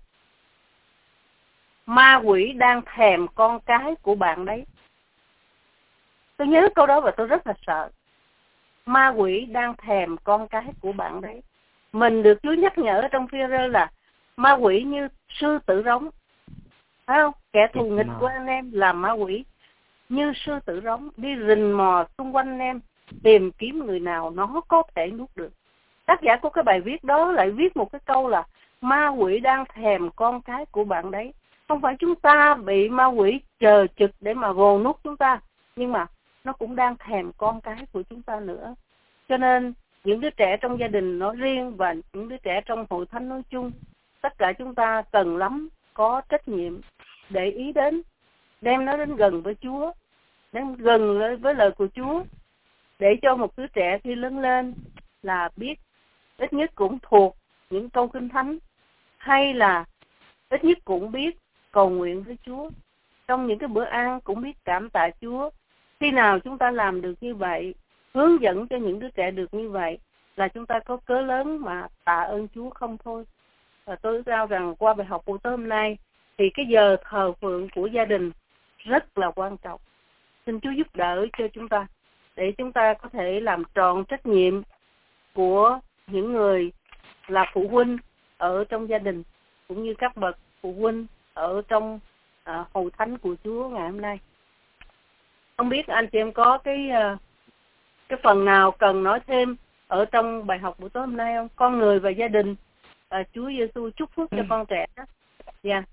ma quỷ đang thèm con cái của bạn đấy. Tôi nhớ câu đó và tôi rất là sợ. Ma quỷ đang thèm con cái của bạn đấy. Mình được Chúa nhắc nhở trong Phi-e-rơ là ma quỷ như sư tử rống, phải không? Kẻ thù nghịch của anh em là ma quỷ như sư tử rống, đi rình mò xung quanh anh em, tìm kiếm người nào nó có thể nuốt được. Tác giả của cái bài viết đó lại viết một cái câu là ma quỷ đang thèm con cái của bạn đấy. Không phải chúng ta bị ma quỷ chờ trực để mà vồ nuốt chúng ta, nhưng mà nó cũng đang thèm con cái của chúng ta nữa. Cho nên những đứa trẻ trong gia đình nói riêng và những đứa trẻ trong hội thánh nói chung, tất cả chúng ta cần lắm có trách nhiệm để ý đến, đem nó đến gần với Chúa, đến gần với lời của Chúa, để cho một đứa trẻ khi lớn lên là biết ít nhất cũng thuộc những câu kinh thánh, hay là ít nhất cũng biết cầu nguyện với Chúa. Trong những cái bữa ăn cũng biết cảm tạ Chúa. Khi nào chúng ta làm được như vậy, hướng dẫn cho những đứa trẻ được như vậy, là chúng ta có cớ lớn mà tạ ơn Chúa không thôi. Và tôi giao rằng qua bài học của tối hôm nay thì cái giờ thờ phượng của gia đình rất là quan trọng. Xin Chúa giúp đỡ cho chúng ta để chúng ta có thể làm trọn trách nhiệm của những người là phụ huynh ở trong gia đình, cũng như các bậc phụ huynh ở trong hội thánh của Chúa ngày hôm nay. Không biết anh chị em có cái phần nào cần nói thêm ở trong bài học buổi tối hôm nay không? Con người và gia đình, Chúa Giêsu chúc phước cho con trẻ đó. Dạ.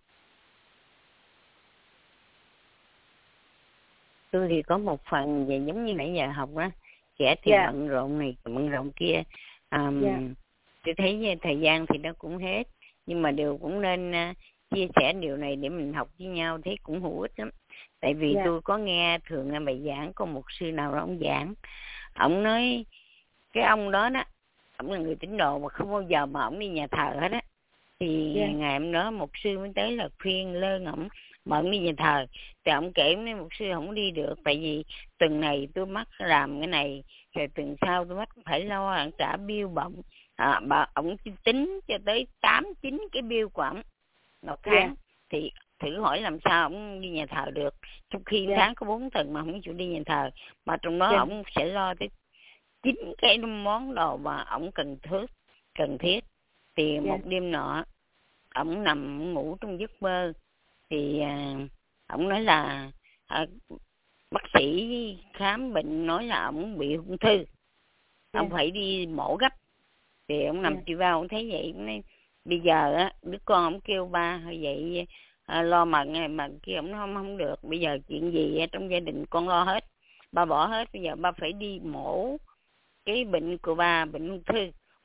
Tôi thì có một phần về giống như nãy giờ học đó, trẻ thì bận rộn này bận rộn kia, tôi thấy thời gian thì nó cũng hết, nhưng mà đều cũng nên chia sẻ điều này để mình học với nhau, thấy cũng hữu ích lắm. Tại vì tôi có nghe thường nghe bài giảng của một sư nào đó, ông giảng, ông nói cái ông đó đó, ông là người tín đồ mà không bao giờ mà ông đi nhà thờ hết á. Thì ngày hôm đó một sư mới tới là khuyên lơn ổng mận đi nhà thờ. Thì ông kể với một sư không đi được, tại vì tuần này tôi mắc làm cái này, rồi tuần sau tôi mắc phải lo trả bill bọng. Ông tính cho tới 8-9 cái bill của ổng một tháng. Thì thử hỏi làm sao ông đi nhà thờ được, trong khi tháng có 4 tuần mà không chịu đi nhà thờ, mà trong đó ông sẽ lo tới 9 cái món đồ mà ông cần thiết. Thì một đêm nọ ông nằm ngủ trong giấc mơ, thì ông nói là bác sĩ khám bệnh nói là ông bị ung thư, ông phải đi mổ gấp. Thì ông nằm chiều vào, ông thấy vậy, ông nói bây giờ á đứa con ông kêu ba vậy lo mà kia, ông nói không được, bây giờ chuyện gì trong gia đình con lo hết, ba bỏ hết, bây giờ ba phải đi mổ cái bệnh của ba, bệnh ung thư,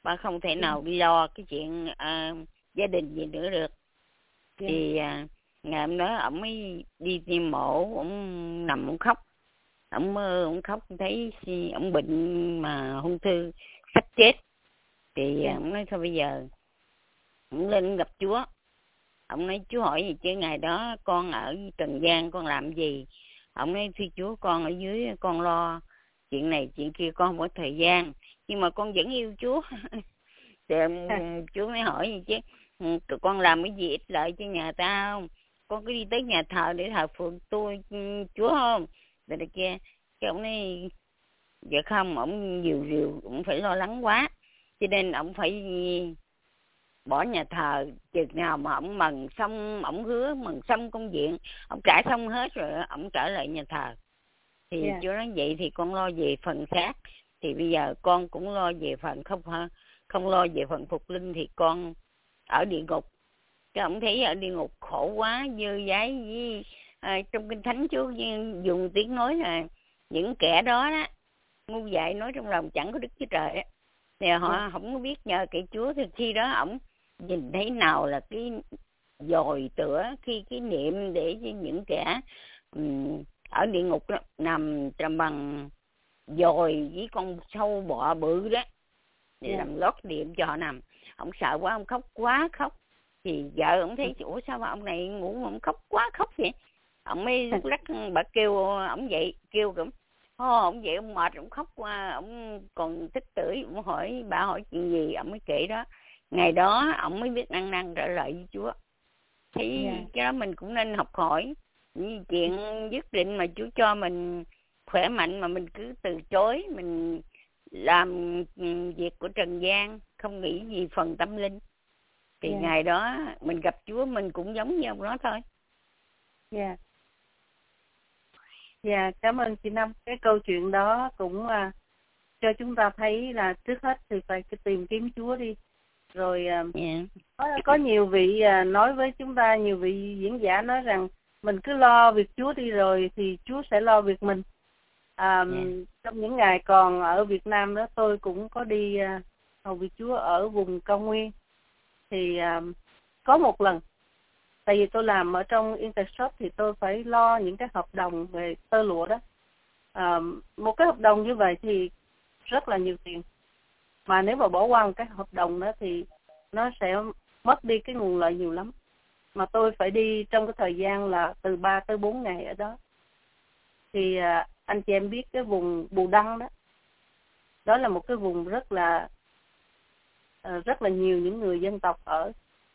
ba không thể nào đi lo cái chuyện gia đình gì nữa được. Thì ngày hôm đó ổng mới đi tìm mổ, ổng nằm ổng khóc, ổng mơ ổng khóc thấy ổng bệnh mà ung thư sắp chết. Thì ổng nói thôi bây giờ ổng lên gặp Chúa. Ổng nói Chúa hỏi gì chứ ngày đó con ở Trần gian con làm gì. Ổng nói thưa Chúa con ở dưới con lo chuyện này chuyện kia, con không có thời gian, nhưng mà con vẫn yêu Chúa. Thì Chúa mới hỏi gì chứ con làm cái gì ích lợi cho nhà ta không, con có đi tới nhà thờ để thờ phượng tôi Chúa không, rồi này kia. Cái ông nói dạ không, ổng nhiều điều ổng phải lo lắng quá, cho nên ổng phải bỏ nhà thờ. Chừng nào mà ổng mần xong, ổng hứa mần xong công việc, ổng trả xong hết rồi ổng trở lại nhà thờ. Thì Chúa nói vậy thì con lo về phần xác, thì bây giờ con cũng lo về phần không lo về phần phục linh, thì con ở địa ngục. Cái ông thấy ở địa ngục khổ quá, dơ dái với trong kinh thánh Chúa dùng tiếng nói là những kẻ đó đó ngu dại nói trong lòng chẳng có Đức Chúa Trời á, thì họ không có biết nhờ cậy Chúa. Thì khi đó ổng nhìn thấy nào là cái dồi tựa, khi cái niệm để cho những kẻ ở địa ngục đó, nằm trầm bằng dồi với con sâu bọ bự đó, để làm lót niệm cho họ nằm. Ông sợ quá, ông khóc quá khóc. Thì vợ ông thấy ủa sao mà ông này ngủ mà ông khóc quá khóc vậy. Ông mới lúc lắc bà kêu ông dậy, kêu cũng ông dậy ông mệt, ông khóc qua, ông còn tích tưởi, ông hỏi bà hỏi chuyện gì, ông mới kể đó. Ngày đó ông mới biết ăn năn trở lại với Chúa. Thì cái đó mình cũng nên học hỏi. Những chuyện nhất định mà Chúa cho mình khỏe mạnh mà mình cứ từ chối, mình làm việc của trần gian, không nghĩ gì phần tâm linh, thì ngày đó mình gặp Chúa mình cũng giống như ông đó thôi. Cảm ơn chị Năm. Cái câu chuyện đó cũng cho chúng ta thấy là trước hết thì phải tìm kiếm Chúa đi. Rồi có nhiều vị nói với chúng ta, nhiều vị diễn giả nói rằng mình cứ lo việc Chúa đi rồi thì Chúa sẽ lo việc mình. Trong những ngày còn ở Việt Nam đó, tôi cũng có đi hầu việc Chúa ở vùng cao nguyên. Thì có một lần, tại vì tôi làm ở trong Intershop thì tôi phải lo những cái hợp đồng về tơ lụa đó. Một cái hợp đồng như vậy thì rất là nhiều tiền. Mà nếu mà bỏ qua một cái hợp đồng đó thì nó sẽ mất đi cái nguồn lợi nhiều lắm. Mà tôi phải đi trong cái thời gian là từ 3 tới 4 ngày ở đó. Thì anh chị em biết cái vùng Bù Đăng đó, đó là một cái vùng rất là nhiều những người dân tộc ở.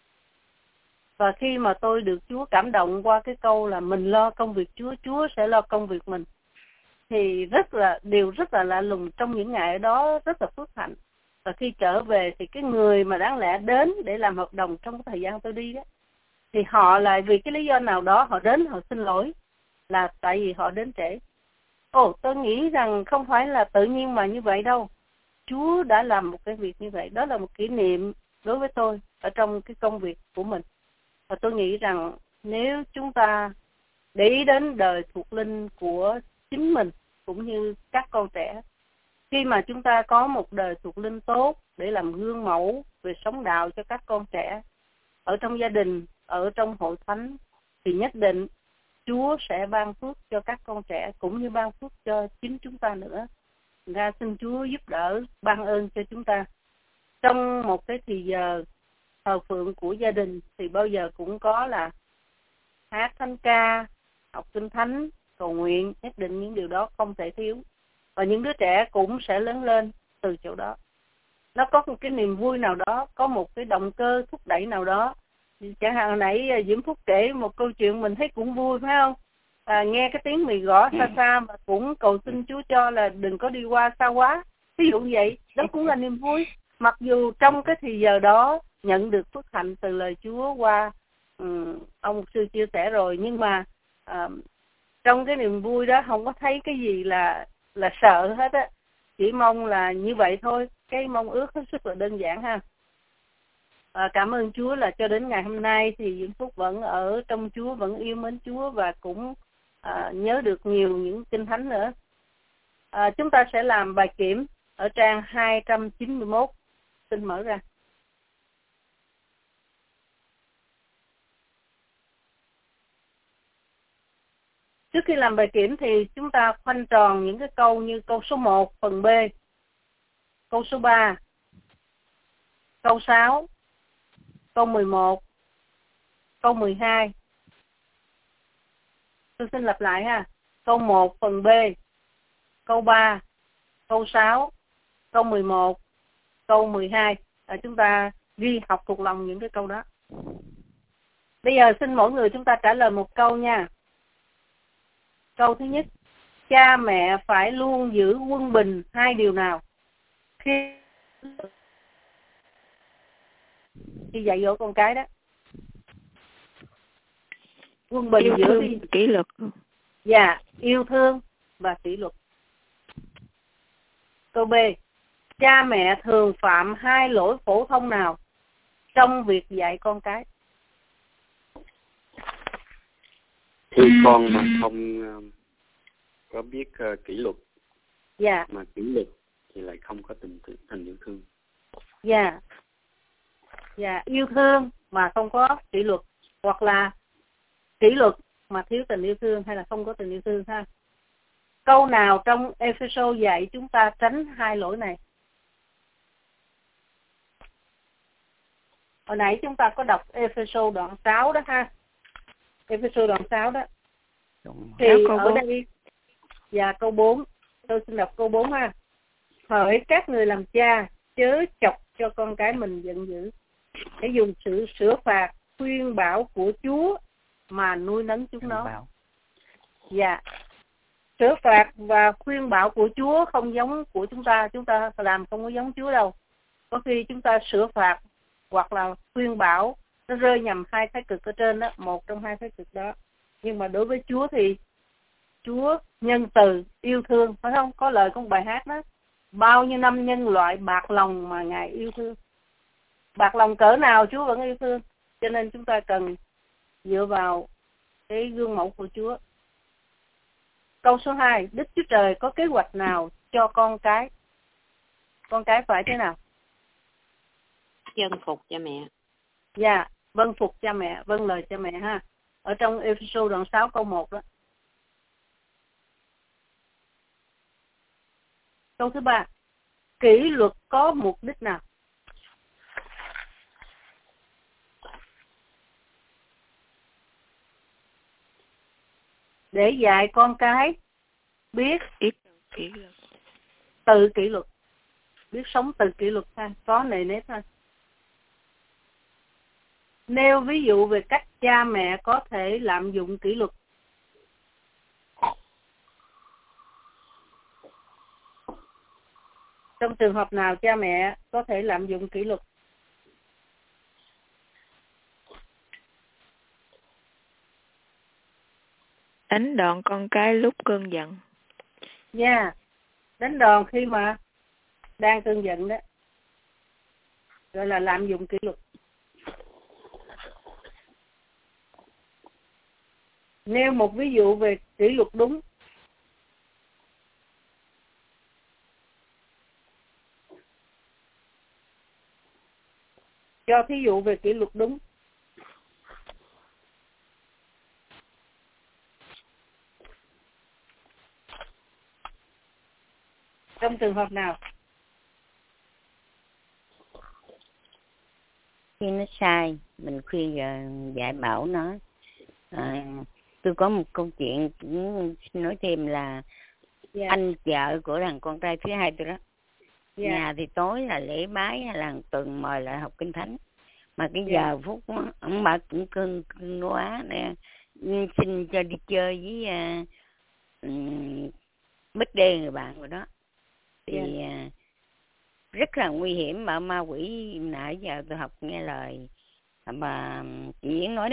Và khi mà tôi được Chúa cảm động qua cái câu là mình lo công việc Chúa, Chúa sẽ lo công việc mình, thì điều rất là lạ lùng. Trong những ngày ở đó rất là phước hạnh. Và khi trở về thì cái người mà đáng lẽ đến để làm hợp đồng trong cái thời gian tôi đi đó, thì họ lại vì cái lý do nào đó họ đến họ xin lỗi, là tại vì họ đến trễ. Tôi nghĩ rằng không phải là tự nhiên mà như vậy đâu. Chúa đã làm một cái việc như vậy. Đó là một kỷ niệm đối với tôi ở trong cái công việc của mình. Và tôi nghĩ rằng nếu chúng ta để ý đến đời thuộc linh của chính mình cũng như các con trẻ, khi mà chúng ta có một đời thuộc linh tốt để làm gương mẫu về sống đạo cho các con trẻ ở trong gia đình, ở trong hội thánh, thì nhất định Chúa sẽ ban phước cho các con trẻ cũng như ban phước cho chính chúng ta nữa. Ra xin Chúa giúp đỡ, ban ơn cho chúng ta. Trong một cái thì giờ thờ phượng của gia đình thì bao giờ cũng có là hát thánh ca, học kinh thánh, cầu nguyện, nhất định những điều đó không thể thiếu. Và những đứa trẻ cũng sẽ lớn lên từ chỗ đó. Nó có một cái niềm vui nào đó, có một cái động cơ thúc đẩy nào đó. Chẳng hạn hồi nãy Diễm Phúc kể một câu chuyện mình thấy cũng vui, phải không? Nghe cái tiếng mì gõ xa xa mà cũng cầu xin Chúa cho là đừng có đi qua xa quá. Ví dụ vậy, đó cũng là niềm vui. Mặc dù trong cái thì giờ đó nhận được phước hạnh từ lời Chúa qua ông sư chia sẻ rồi, nhưng mà trong cái niềm vui đó không có thấy cái gì là sợ hết á. Chỉ mong là như vậy thôi. Cái mong ước hết sức là đơn giản ha. Cảm ơn Chúa là cho đến ngày hôm nay thì Diễm Phúc vẫn ở trong Chúa, vẫn yêu mến Chúa và cũng nhớ được nhiều những kinh thánh nữa. Chúng ta sẽ làm bài kiểm ở trang 291. xin mở ra. Trước khi làm bài kiểm thì chúng ta khoanh tròn những cái câu như câu số 1 phần B, câu số 3, câu 6, câu 11, câu 12. Tôi xin lặp lại ha. Câu 1 phần B, câu 3, câu 6, câu 11, câu 12. Chúng ta ghi học thuộc lòng những cái câu đó. Bây giờ xin mỗi người chúng ta trả lời một câu nha. Câu thứ nhất, cha mẹ phải luôn giữ quân bình hai điều nào khi dạy dỗ con cái đó? Quân bình giữa kỷ luật. Dạ, yêu thương và kỷ luật. Câu B, cha mẹ thường phạm hai lỗi phổ thông nào trong việc dạy con cái? Khi con mà không có biết kỷ luật, dạ, mà kỷ luật thì lại không có tình yêu thương. Dạ, dạ, yêu thương mà không có kỷ luật, hoặc là kỷ luật mà thiếu tình yêu thương, hay là không có tình yêu thương ha. Câu nào trong Ephesos dạy chúng ta tránh hai lỗi này? Hồi nãy chúng ta có đọc Ephesos đoạn 6 đó ha. Ephesos đoạn 6 đó. Thì ở đây, dạ, câu 4. Tôi xin đọc câu 4 ha. Hỡi các người làm cha, chớ chọc cho con cái mình giận dữ, để dùng sự sửa phạt, khuyên bảo của Chúa mà nuôi nấng chúng nó. Dạ. Sửa phạt và khuyên bảo của Chúa không giống của chúng ta làm không có giống Chúa đâu. Có khi chúng ta sửa phạt hoặc là khuyên bảo nó rơi nhầm hai thái cực ở trên đó, một trong hai thái cực đó. Nhưng mà đối với Chúa thì Chúa nhân từ, yêu thương, phải không? Có lời con bài hát đó, bao nhiêu năm nhân loại bạc lòng mà Ngài yêu thương. Bạc lòng cỡ nào Chúa vẫn yêu thương. Cho nên chúng ta cần dựa vào cái gương mẫu của Chúa. Câu số 2, Đức Chúa Trời có kế hoạch nào cho con cái? Con cái phải thế nào? Dân phục cha mẹ. Dạ, vâng phục cha mẹ, vâng lời cha mẹ ha. Ở trong Ephesos đoạn 6 câu 1 đó. Câu thứ 3, kỷ luật có mục đích nào? Để dạy con cái biết tự kỷ luật, biết sống tự kỷ luật ha, có nề nếp ha. Nêu ví dụ về cách cha mẹ có thể lạm dụng kỷ luật. Trong trường hợp nào cha mẹ có thể lạm dụng kỷ luật? Đánh đòn con cái lúc cơn giận. Nha, đánh đòn khi mà đang cơn giận đó, gọi là lạm dụng kỷ luật. Nêu một ví dụ về kỷ luật đúng. Cho thí dụ về kỷ luật đúng. Trong trường hợp nào? Khi nó sai, mình khuyên dạy bảo nó. Tôi có một câu chuyện cũng nói thêm là anh vợ của thằng con trai thứ hai tôi đó. Nhà thì tối là lễ bái hay là hàng tuần mời lại học kinh thánh. Mà cái giờ phút đó, ông bà cũng cưng quá nè, xin cho đi chơi với Bích Đê người bạn rồi đó. Thì rất là nguy hiểm mà ma quỷ nãy giờ tôi học nghe lời mà chị Yến nói đó.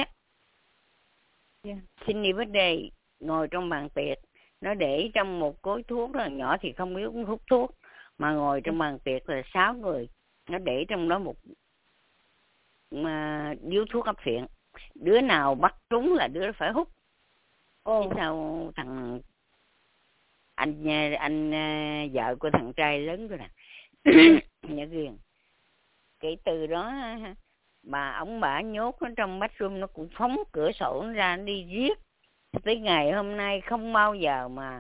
Xin đi Bích Đê ngồi trong bàn tiệc, nó để trong một cối thuốc đó, nhỏ thì không biết hút thuốc, mà ngồi trong bàn tiệc là 6 người, nó để trong đó một điếu thuốc ấp phiện, đứa nào bắt trúng là đứa phải hút. Sao thằng anh vợ của thằng trai lớn rồi nè, nhớ ghiền, kể từ đó bà nhốt nó trong bathroom, nó cũng phóng cửa sổ nó ra, nó đi giết. Tới ngày hôm nay không bao giờ mà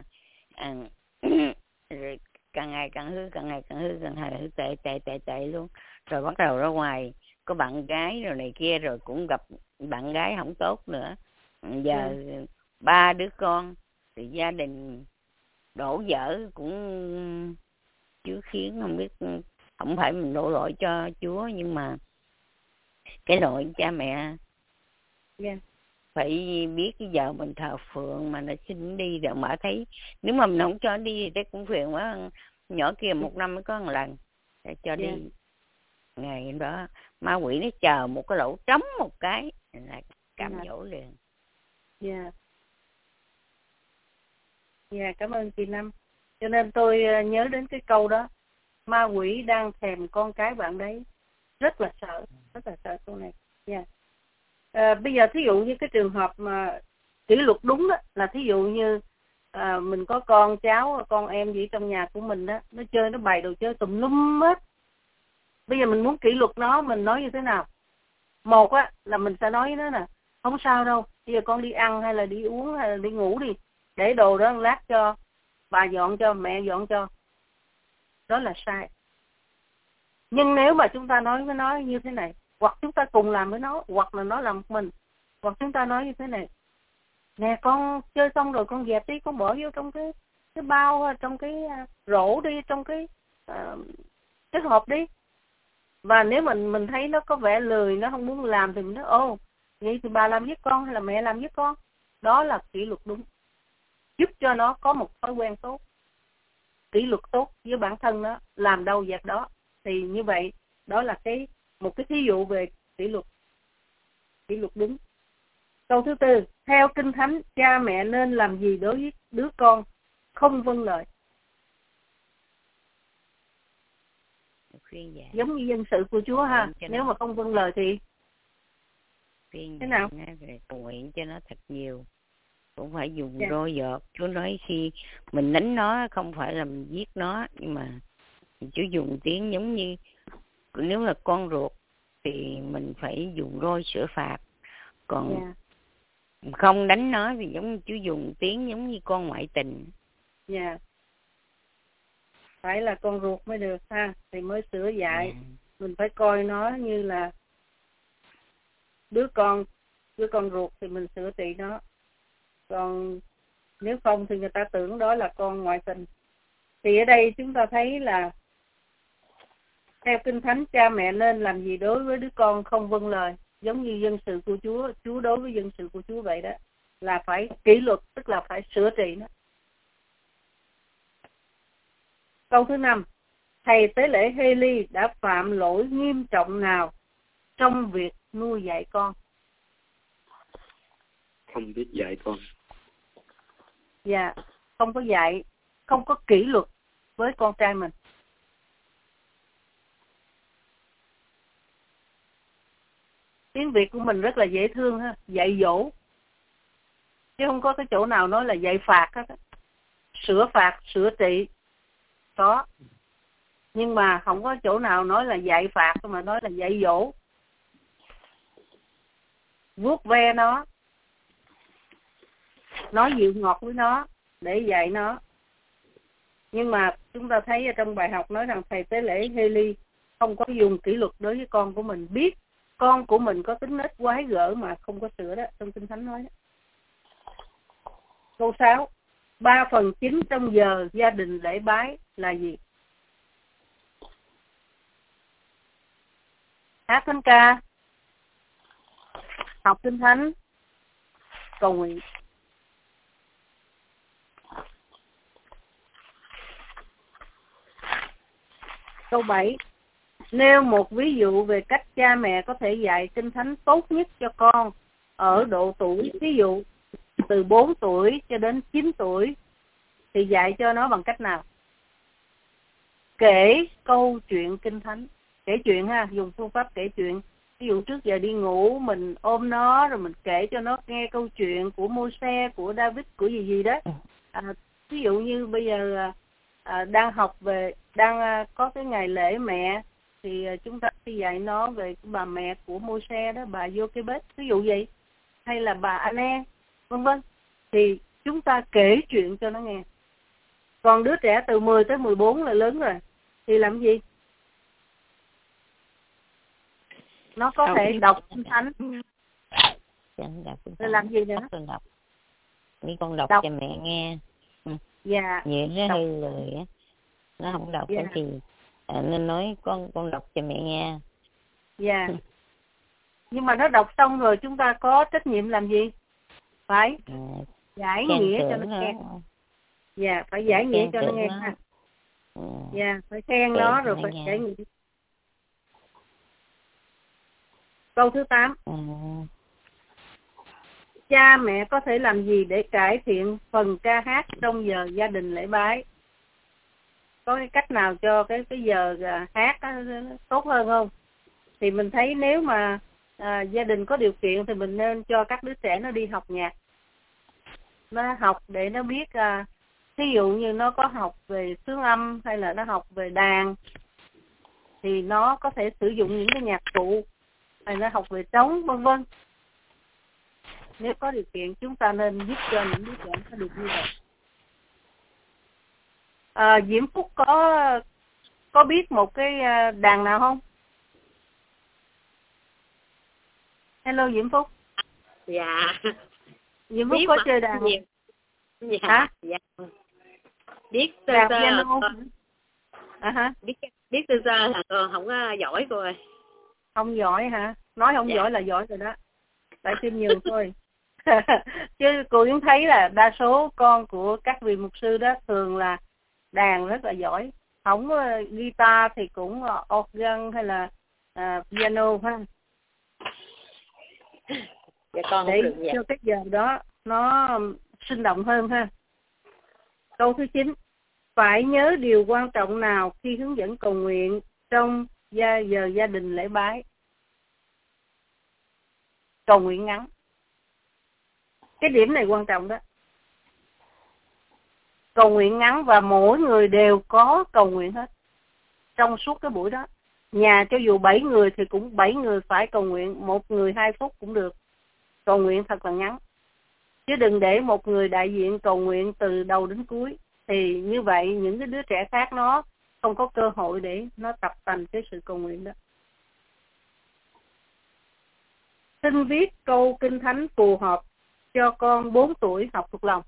rồi càng ngày càng hư, càng ngày càng hư, tệ luôn. Rồi bắt đầu ra ngoài có bạn gái rồi này kia, rồi cũng gặp bạn gái không tốt nữa. Giờ 3 đứa con thì gia đình đổ vỡ cũng chứ khiến không biết, không phải mình đổ lỗi cho Chúa, nhưng mà cái lỗi cha mẹ. Phải biết cái giờ mình thờ phượng mà nó xin đi rồi mà thấy nếu mà mình không cho đi thì thấy cũng phiền quá. Nhỏ kia 1 năm mới có một lần để cho đi. Ngày đó ma quỷ nó chờ một cái lỗ trống một cái là cám dỗ liền. Cảm ơn chị Năm. Cho nên tôi nhớ đến cái câu đó, ma quỷ đang thèm con cái bạn đấy. Rất là sợ câu này. Bây giờ thí dụ như cái trường hợp mà kỷ luật đúng đó, là thí dụ như mình có con cháu, con em gì trong nhà của mình đó, nó chơi, nó bày đồ chơi tùm lum hết. Bây giờ mình muốn kỷ luật nó, mình nói như thế nào? Một á, là mình sẽ nói với nó nè, không sao đâu, bây giờ con đi ăn hay là đi uống hay là đi ngủ đi, để đồ đó lát cho bà dọn cho, mẹ dọn cho. Đó là sai. Nhưng nếu mà chúng ta nói với nó như thế này, hoặc chúng ta cùng làm với nó, hoặc là nó làm một mình, hoặc chúng ta nói như thế này: nè con chơi xong rồi con dẹp đi, con bỏ vô trong cái bao, trong cái rổ đi, trong cái hộp đi. Và nếu mình thấy nó có vẻ lười, nó không muốn làm thì mình nói vậy thì bà làm với con hay là mẹ làm với con. Đó là kỷ luật đúng, giúp cho nó có một thói quen tốt, kỷ luật tốt với bản thân nó, làm đâu dẹp đó. Thì như vậy đó là một cái thí dụ về kỷ luật đúng. Câu thứ 4, theo Kinh Thánh, cha mẹ nên làm gì đối với đứa con không vâng lời? Giống như dân sự của Chúa ha. Nếu mà không vâng lời thì thế nào? Cầu nguyện cho nó thật nhiều, cũng phải dùng roi giọt. Chúa nói khi mình đánh nó không phải là mình giết nó, nhưng mà Chúa dùng tiếng giống như nếu là con ruột thì mình phải dùng roi sửa phạt, còn không đánh nó thì giống như Chúa dùng tiếng giống như con ngoại tình. Phải là con ruột mới được ha, thì mới sửa dạy. Mình phải coi nó như là đứa con ruột thì mình sửa trị nó. Còn nếu không thì người ta tưởng đó là con ngoại tình. Thì ở đây chúng ta thấy là theo Kinh Thánh, cha mẹ nên làm gì đối với đứa con không vâng lời, giống như dân sự của Chúa. Chúa đối với dân sự của Chúa vậy đó, là phải kỷ luật, tức là phải sửa trị nó. Câu thứ 5, thầy tế lễ Hê-li đã phạm lỗi nghiêm trọng nào trong việc nuôi dạy con? Không biết dạy con. Không có dạy, không có kỷ luật với con trai mình. Tiếng Việt của mình rất là dễ thương ha, dạy dỗ. Chứ không có cái chỗ nào nói là dạy phạt hết. Sửa phạt, sửa trị có. Nhưng mà không có chỗ nào nói là dạy phạt, mà nói là dạy dỗ. Vuốt ve nó, nói dịu ngọt với nó để dạy nó. Nhưng mà chúng ta thấy ở trong bài học nói rằng thầy tế lễ Hê-li không có dùng kỷ luật đối với con của mình, biết con của mình có tính nết quái gở mà không có sửa đó, trong Kinh Thánh nói đó. Câu 6, 3/9 trong giờ gia đình lễ bái là gì? Hát thánh ca, học Kinh Thánh, cầu nguyện. Câu 7, nêu một ví dụ về cách cha mẹ có thể dạy Kinh Thánh tốt nhất cho con ở độ tuổi, ví dụ từ 4 tuổi cho đến 9 tuổi, thì dạy cho nó bằng cách nào? Kể câu chuyện Kinh Thánh. Kể chuyện ha, dùng phương pháp kể chuyện. Ví dụ trước giờ đi ngủ mình ôm nó rồi mình kể cho nó nghe câu chuyện của Mô-se, của David, của gì đó. Ví dụ như bây giờ đang học về, đang có cái ngày lễ mẹ, thì chúng ta sẽ dạy nó về bà mẹ của Môi-se đó, bà Giô-kê-bết, ví dụ vậy, hay là bà An-e, vân vân. Thì chúng ta kể chuyện cho nó nghe. Còn đứa trẻ từ 10 tới 14 là lớn rồi, thì làm gì? Nó có thể đọc Kinh Thánh. Rồi làm gì nữa? Đi con đọc cho mẹ nghe. Dạ. Vậy nó hơi lười á. Nó không đọc thì nên nói con đọc cho mẹ nghe. Dạ. Nhưng mà nó đọc xong rồi chúng ta có trách nhiệm làm gì? Phải giải nghĩa cho nó nghe. Dạ, phải giải nghĩa cho nó nghe ha. Dạ, phải khen nó rồi phải giải nghĩa. Câu thứ 8. Cha mẹ có thể làm gì để cải thiện phần ca hát trong giờ gia đình lễ bái? Có cái cách nào cho cái giờ hát tốt hơn không? Thì mình thấy nếu mà gia đình có điều kiện thì mình nên cho các đứa trẻ nó đi học nhạc. Nó học để nó biết, ví dụ như nó có học về xướng âm hay là nó học về đàn, thì nó có thể sử dụng những cái nhạc cụ, hay nó học về trống, vân vân. Nếu có điều kiện chúng ta nên giúp cho những đứa trẻ nó được như vậy. Diễm Phúc có biết một cái đàn nào không? Hello Diễm Phúc. Dạ. Diễm Phúc có chơi đàn không? Dạ. Hả? Dạ. Biết sơ piano. Biết sơ là con không có giỏi cô ơi. Không giỏi hả? Nói không giỏi là giỏi rồi đó. Tại thêm nhiều thôi. Chứ cô cũng thấy là đa số con của các vị mục sư đó thường là đàn rất là giỏi. Không guitar thì cũng organ hay là piano ha. Dạ con để được vậy. cho cái giờ đó nó sinh động hơn ha. Câu thứ 9. Phải nhớ điều quan trọng nào khi hướng dẫn cầu nguyện trong giờ gia đình lễ bái? Cầu nguyện ngắn. Cái điểm này quan trọng đó. Cầu nguyện ngắn và mỗi người đều có cầu nguyện hết trong suốt cái buổi đó. Nhà cho dù 7 người thì cũng 7 người phải cầu nguyện, một người 2 phút cũng được. Cầu nguyện thật là ngắn. Chứ đừng để một người đại diện cầu nguyện từ đầu đến cuối. Thì như vậy những cái đứa trẻ khác nó không có cơ hội để nó tập tành cái sự cầu nguyện đó. Xin viết câu Kinh Thánh phù hợp cho con 4 tuổi học thuộc lòng.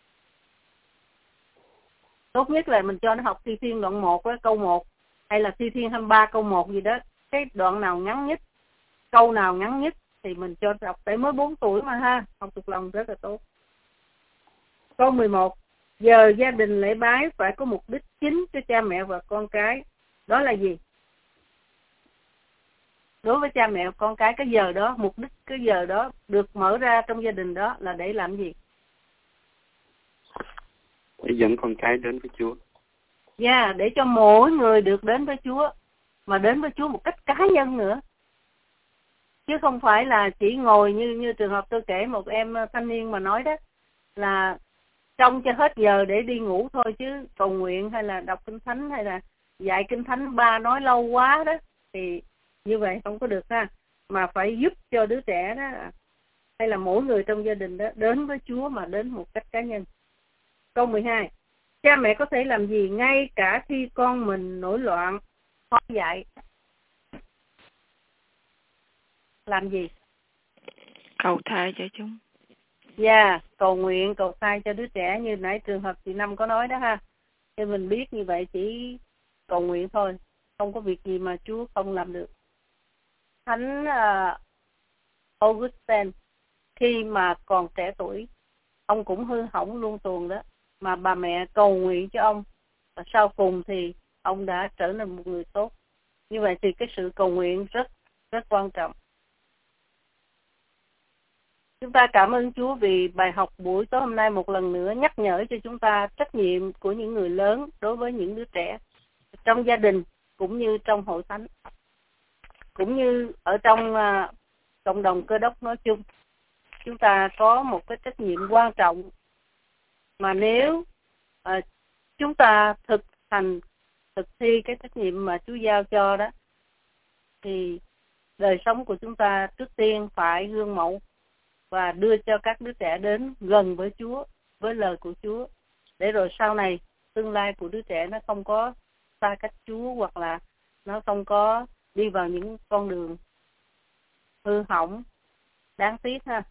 Tốt nhất là mình cho nó học Thi Thiên đoạn 1 với câu 1, hay là Thi Thiên 23 câu 1 gì đó. Cái đoạn nào ngắn nhất, câu nào ngắn nhất thì mình cho đọc, tại mới 4 tuổi mà ha, học thuộc lòng rất là tốt. Câu 11. Giờ gia đình lễ bái phải có mục đích chính cho cha mẹ và con cái. Đó là gì? Đối với cha mẹ và con cái, cái giờ đó, mục đích cái giờ đó được mở ra trong gia đình đó là để làm gì? Để dẫn con cái đến với Chúa. Dạ, để cho mỗi người được đến với Chúa, mà đến với Chúa một cách cá nhân nữa. Chứ không phải là chỉ ngồi như trường hợp tôi kể một em thanh niên mà nói đó, là trông cho hết giờ để đi ngủ thôi, chứ cầu nguyện hay là đọc Kinh Thánh hay là dạy Kinh Thánh ba nói lâu quá đó, thì như vậy không có được ha. Mà phải giúp cho đứa trẻ đó, hay là mỗi người trong gia đình đó đến với Chúa mà đến một cách cá nhân. Câu 12. Cha mẹ có thể làm gì ngay cả khi con mình nổi loạn, khó dạy? Làm gì? Cầu thai cho chúng. Dạ, cầu nguyện, cầu thai cho đứa trẻ, như nãy trường hợp chị Năm có nói đó ha. Thì mình biết như vậy chỉ cầu nguyện thôi, không có việc gì mà Chúa không làm được. Thánh Augustine khi mà còn trẻ tuổi, ông cũng hư hỏng luôn tuồng đó, mà bà mẹ cầu nguyện cho ông, và sau cùng thì ông đã trở nên một người tốt. Như vậy thì cái sự cầu nguyện rất rất quan trọng. Chúng ta cảm ơn Chúa vì bài học buổi tối hôm nay một lần nữa nhắc nhở cho chúng ta trách nhiệm của những người lớn đối với những đứa trẻ trong gia đình, cũng như trong hội thánh, cũng như ở trong cộng đồng Cơ Đốc nói chung. Chúng ta có một cái trách nhiệm quan trọng mà nếu chúng ta thực thi cái trách nhiệm mà Chúa giao cho đó, thì đời sống của chúng ta trước tiên phải gương mẫu và đưa cho các đứa trẻ đến gần với Chúa, với lời của Chúa, để rồi sau này tương lai của đứa trẻ nó không có xa cách Chúa, hoặc là nó không có đi vào những con đường hư hỏng đáng tiếc ha.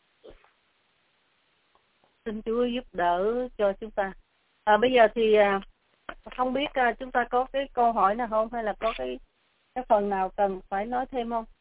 Xin Chúa giúp đỡ cho chúng ta. Bây giờ thì không biết chúng ta có cái câu hỏi nào không, hay là có cái phần nào cần phải nói thêm không?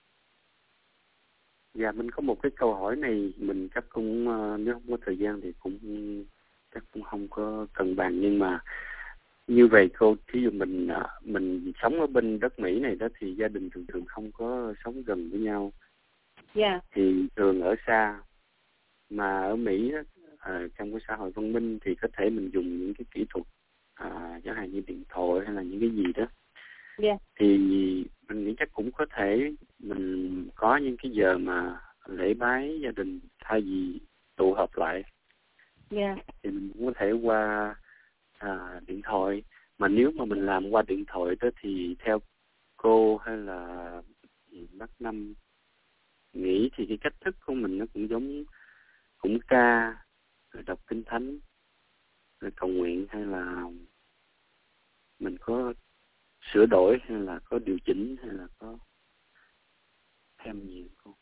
Dạ, mình có một cái câu hỏi này, mình chắc cũng nếu không có thời gian thì chắc cũng không có cần bàn, nhưng mà như vậy cô, thí dụ mình sống ở bên đất Mỹ này đó, thì gia đình thường không có sống gần với nhau. Yeah. Thì thường ở xa, mà ở Mỹ đó, trong cái xã hội văn minh thì có thể mình dùng những cái kỹ thuật chẳng hạn như điện thoại hay là những cái gì đó. Yeah. Thì mình nghĩ chắc cũng có thể mình có những cái giờ mà lễ bái gia đình thay vì tụ họp lại. Yeah. Thì mình cũng có thể qua điện thoại. Mà nếu mà mình làm qua điện thoại đó thì theo cô hay là bác Năm nghĩ thì cái cách thức của mình nó cũng giống, cũng ca, rồi đọc kinh thánh, rồi cầu nguyện, hay là mình có sửa đổi hay là có điều chỉnh hay là có thêm nhiều không?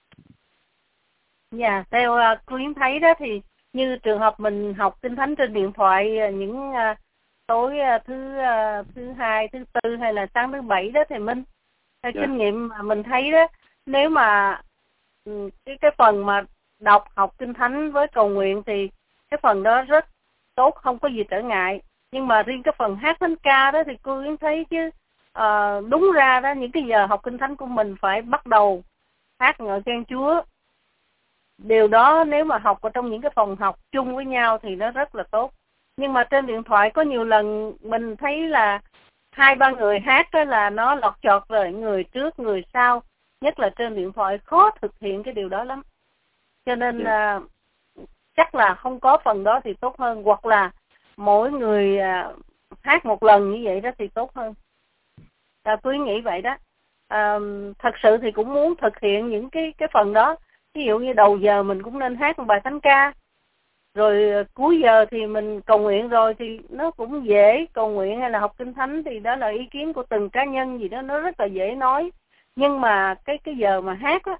Dạ, theo cô Yến thấy đó thì như trường hợp mình học kinh thánh trên điện thoại những tối thứ hai, thứ tư hay là sáng thứ bảy đó, thì mình theo kinh nghiệm mà mình thấy đó, nếu mà cái phần mà học kinh thánh với cầu nguyện thì cái phần đó rất tốt, không có gì trở ngại. Nhưng mà riêng cái phần hát thánh ca đó thì cô Yến thấy chứ đúng ra đó, những cái giờ học kinh thánh của mình phải bắt đầu hát ngợi khen Chúa. Điều đó nếu mà học ở trong những cái phòng học chung với nhau thì nó rất là tốt. Nhưng mà trên điện thoại có nhiều lần mình thấy là 2-3 người hát đó là nó lọt chọt rồi, người trước người sau. Nhất là trên điện thoại khó thực hiện cái điều đó lắm. Cho nên chắc là không có phần đó thì tốt hơn. Hoặc là mỗi người hát một lần như vậy đó thì tốt hơn. Tôi nghĩ vậy đó. Thật sự thì cũng muốn thực hiện những cái phần đó. Ví dụ như đầu giờ mình cũng nên hát một bài thánh ca. Rồi cuối giờ thì mình cầu nguyện rồi thì nó cũng dễ. Cầu nguyện hay là học kinh thánh thì đó là ý kiến của từng cá nhân gì đó, nó rất là dễ nói. Nhưng mà cái giờ mà hát á,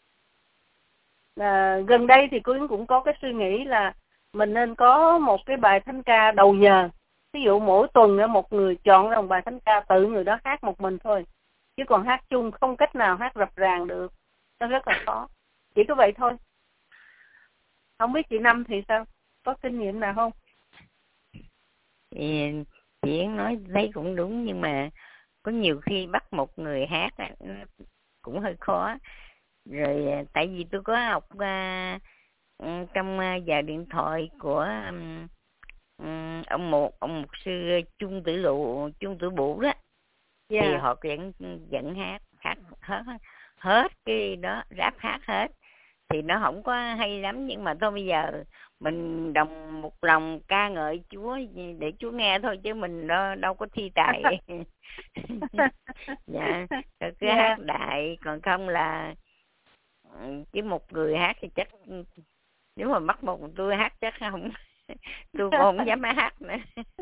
gần đây thì cô Yến cũng có cái suy nghĩ là mình nên có một cái bài thánh ca đầu giờ. Ví dụ mỗi tuần một người chọn ra một bài thánh ca, tự người đó hát một mình thôi. Chứ còn hát chung không cách nào hát rập ràng được. Nó rất là khó. Chỉ có vậy thôi. Không biết chị Năm thì sao? Có kinh nghiệm nào không? Chị Yến nói thấy cũng đúng, nhưng mà có nhiều khi bắt một người hát cũng hơi khó. Rồi tại vì tôi có học trong giờ điện thoại của ông mục sư Trung Tử Bụ đó. Thì họ vẫn hát hết cái đó, rap hát hết. Thì nó không có hay lắm, nhưng mà thôi bây giờ mình đồng một lòng ca ngợi Chúa để Chúa nghe thôi, chứ mình đâu có thi tài. Dạ, cứ hát đại, còn không là chứ một người hát thì chắc nếu mà bắt một tôi hát chắc không, tôi cũng không dám hát nữa.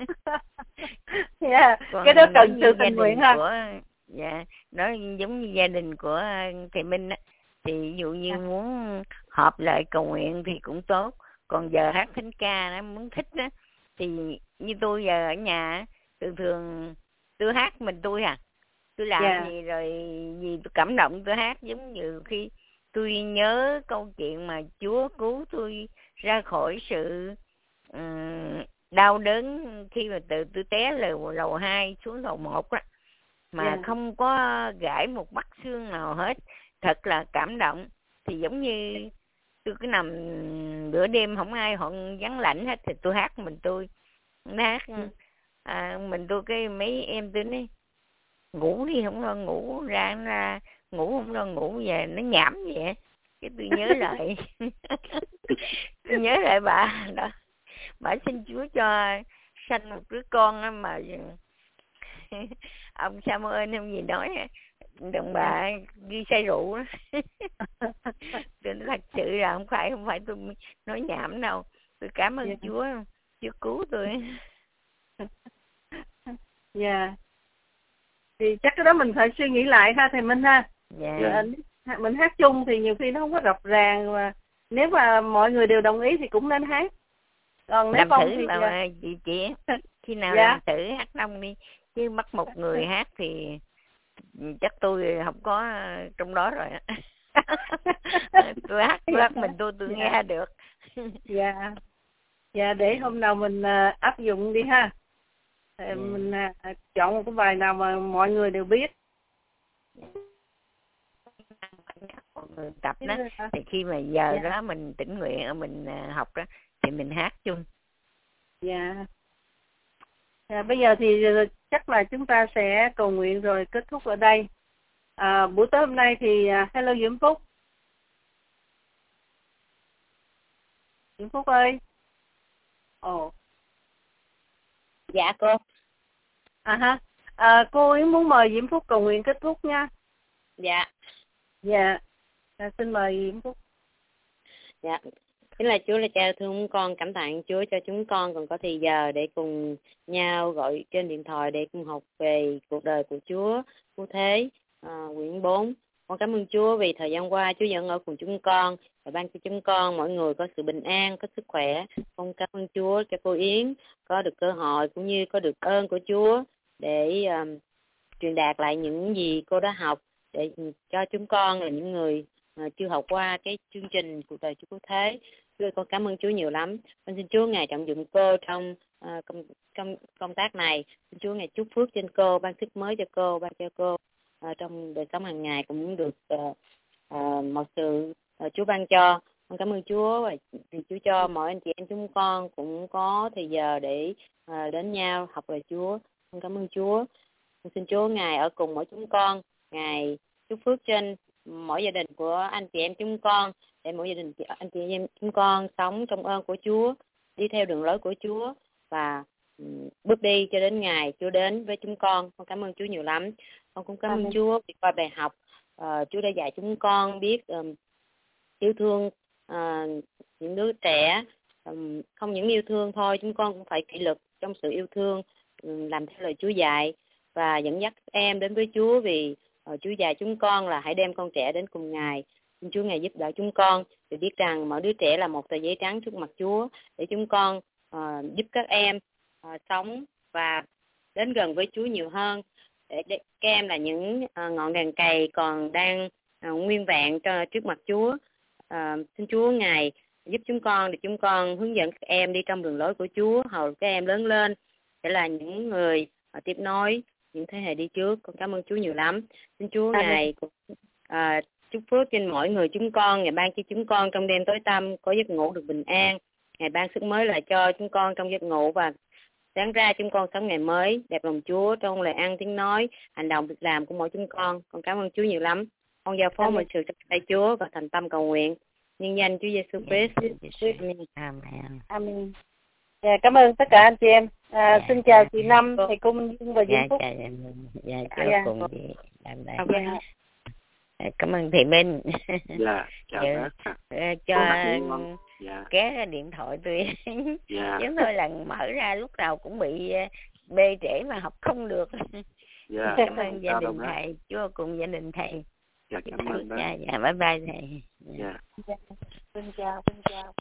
Cái đó cần sự tình nguyện ha. Dạ, nói giống như gia đình của thầy Minh á, thì ví dụ như muốn họp lại cầu nguyện thì cũng tốt. Còn giờ hát thánh ca nó muốn thích đó, thì như tôi giờ ở nhà thường tôi hát mình tôi tôi làm gì rồi gì tôi cảm động tôi hát. Giống như khi tôi nhớ câu chuyện mà Chúa cứu tôi ra khỏi sự đau đớn khi mà từ tôi té lầu 2 xuống lầu 1 á, mà không có gãy một mắt xương nào hết, thật là cảm động. Thì giống như tôi cứ nằm bữa đêm không ai họ vắng lạnh hết, thì tôi hát mình tôi hát mình tôi, cái mấy em tôi nói ngủ đi không lo ngủ, ra ngủ không lo ngủ, về nó nhảm vậy. Cái tôi nhớ lại tôi nhớ lại bà đó, bà xin Chúa cho sanh một đứa con mà ông Samuel không gì nói đàn bà ghi say rượu đó. Tôi nói thật sự là không phải tôi nói nhảm đâu. Tôi cảm ơn Chúa cứu tôi. Dạ. Thì chắc cái đó mình phải suy nghĩ lại ha thầy Minh ha. Dạ. Mình hát chung thì nhiều khi nó không có rập ràng, và nếu mà mọi người đều đồng ý thì cũng nên hát. Còn nếu làm không thử thì mà chị khi nào dạ. làm thử hát đông đi, chứ bắt một người hát thì chắc tôi không có trong đó rồi. Tôi hát mình tôi nghe được. Dạ. Dạ, để hôm nào mình áp dụng đi ha. Mình chọn một cái bài nào mà mọi người đều biết. Mọi người tập đó thì khi mà giờ đó mình tỉnh nguyện mình học đó thì mình hát chung. Dạ. Bây giờ thì chắc là chúng ta sẽ cầu nguyện rồi kết thúc ở đây. Buổi tối hôm nay thì hello Diễm Phúc. Diễm Phúc ơi. Dạ cô. Cô Yến muốn mời Diễm Phúc cầu nguyện kết thúc nha. Dạ. Dạ. Xin mời Diễm Phúc. Dạ. Kính là Chúa là Cha thương con, cảm tạ Chúa cho chúng con còn có thời giờ để cùng nhau gọi trên điện thoại để cùng học về cuộc đời của Chúa, Cứu Thế, quyển 4. Con cảm ơn Chúa vì thời gian qua Chúa dẫn ở cùng chúng con và ban cho chúng con mỗi người có sự bình an, có sức khỏe. Con cảm ơn Chúa cho cô Yến có được cơ hội cũng như có được ơn của Chúa để truyền đạt lại những gì cô đã học để cho chúng con là những người chưa học qua cái chương trình cuộc đời Chúa Cứu Thế. Con cảm ơn Chúa nhiều lắm. Con xin Chúa Ngài trọng dụng cô trong công tác này. Xin Chúa Ngài chúc phước trên cô, ban sức mới cho cô, ban cho cô trong đời sống hàng ngày cũng được một sự Chúa ban cho. Con cảm ơn Chúa vì Chúa cho mỗi anh chị em chúng con cũng có thời giờ để đến nhau học về Chúa. Con cảm ơn Chúa. Con xin Chúa Ngài ở cùng mỗi chúng con, Ngài chúc phước trên mỗi gia đình của anh chị em chúng con, để mỗi gia đình anh chị em chúng con sống trong ơn của Chúa, đi theo đường lối của Chúa và bước đi cho đến ngày Chúa đến với chúng con. Con cảm ơn Chúa nhiều lắm. Con cũng cảm ơn Chúa vì qua bài học Chúa đã dạy chúng con biết yêu thương những đứa trẻ, không những yêu thương thôi, chúng con cũng phải kỷ luật trong sự yêu thương, làm theo lời Chúa dạy và dẫn dắt em đến với Chúa, vì Chúa dạy chúng con là hãy đem con trẻ đến cùng Ngài. Xin Chúa Ngài giúp đỡ chúng con để biết rằng mỗi đứa trẻ là một tờ giấy trắng trước mặt Chúa, để chúng con giúp các em sống và đến gần với Chúa nhiều hơn, để các em là những ngọn đèn cày còn đang nguyên vẹn trước mặt Chúa. Xin Chúa Ngài giúp chúng con để chúng con hướng dẫn các em đi trong đường lối của Chúa, hầu các em lớn lên để là những người tiếp nối những thế hệ đi trước. Con cảm ơn Chúa nhiều lắm. Xin Chúa Ngài chúc phước trên mỗi người chúng con, Ngài ban cho chúng con trong đêm tối tăm có giấc ngủ được bình an, Ngài ban sức mới lại cho chúng con trong giấc ngủ, và sáng ra chúng con sống ngày mới đẹp lòng Chúa trong lời ăn tiếng nói, hành động việc làm của mỗi chúng con. Con cảm ơn Chúa nhiều lắm. Con giao phó mọi sự trong tay Chúa và thành tâm cầu nguyện nhân danh Chúa Giêsu Christ. Amen. Amen. Dạ, cảm ơn tất cả anh chị em. Xin chào chị Năm, thầy Cung và Diễm Phúc. Chúa cùng chị làm đây. Cảm ơn thầy Minh. Dạ, chào bác. Cho ké điện thoại tôi. Chứ tôi lần mở ra lúc nào cũng bị bê trễ mà học không được. Cảm ơn gia đình thầy, Chúa cùng gia đình thầy. Dạ, cảm ơn bác. Dạ, bye bye thầy. Dạ. Xin chào.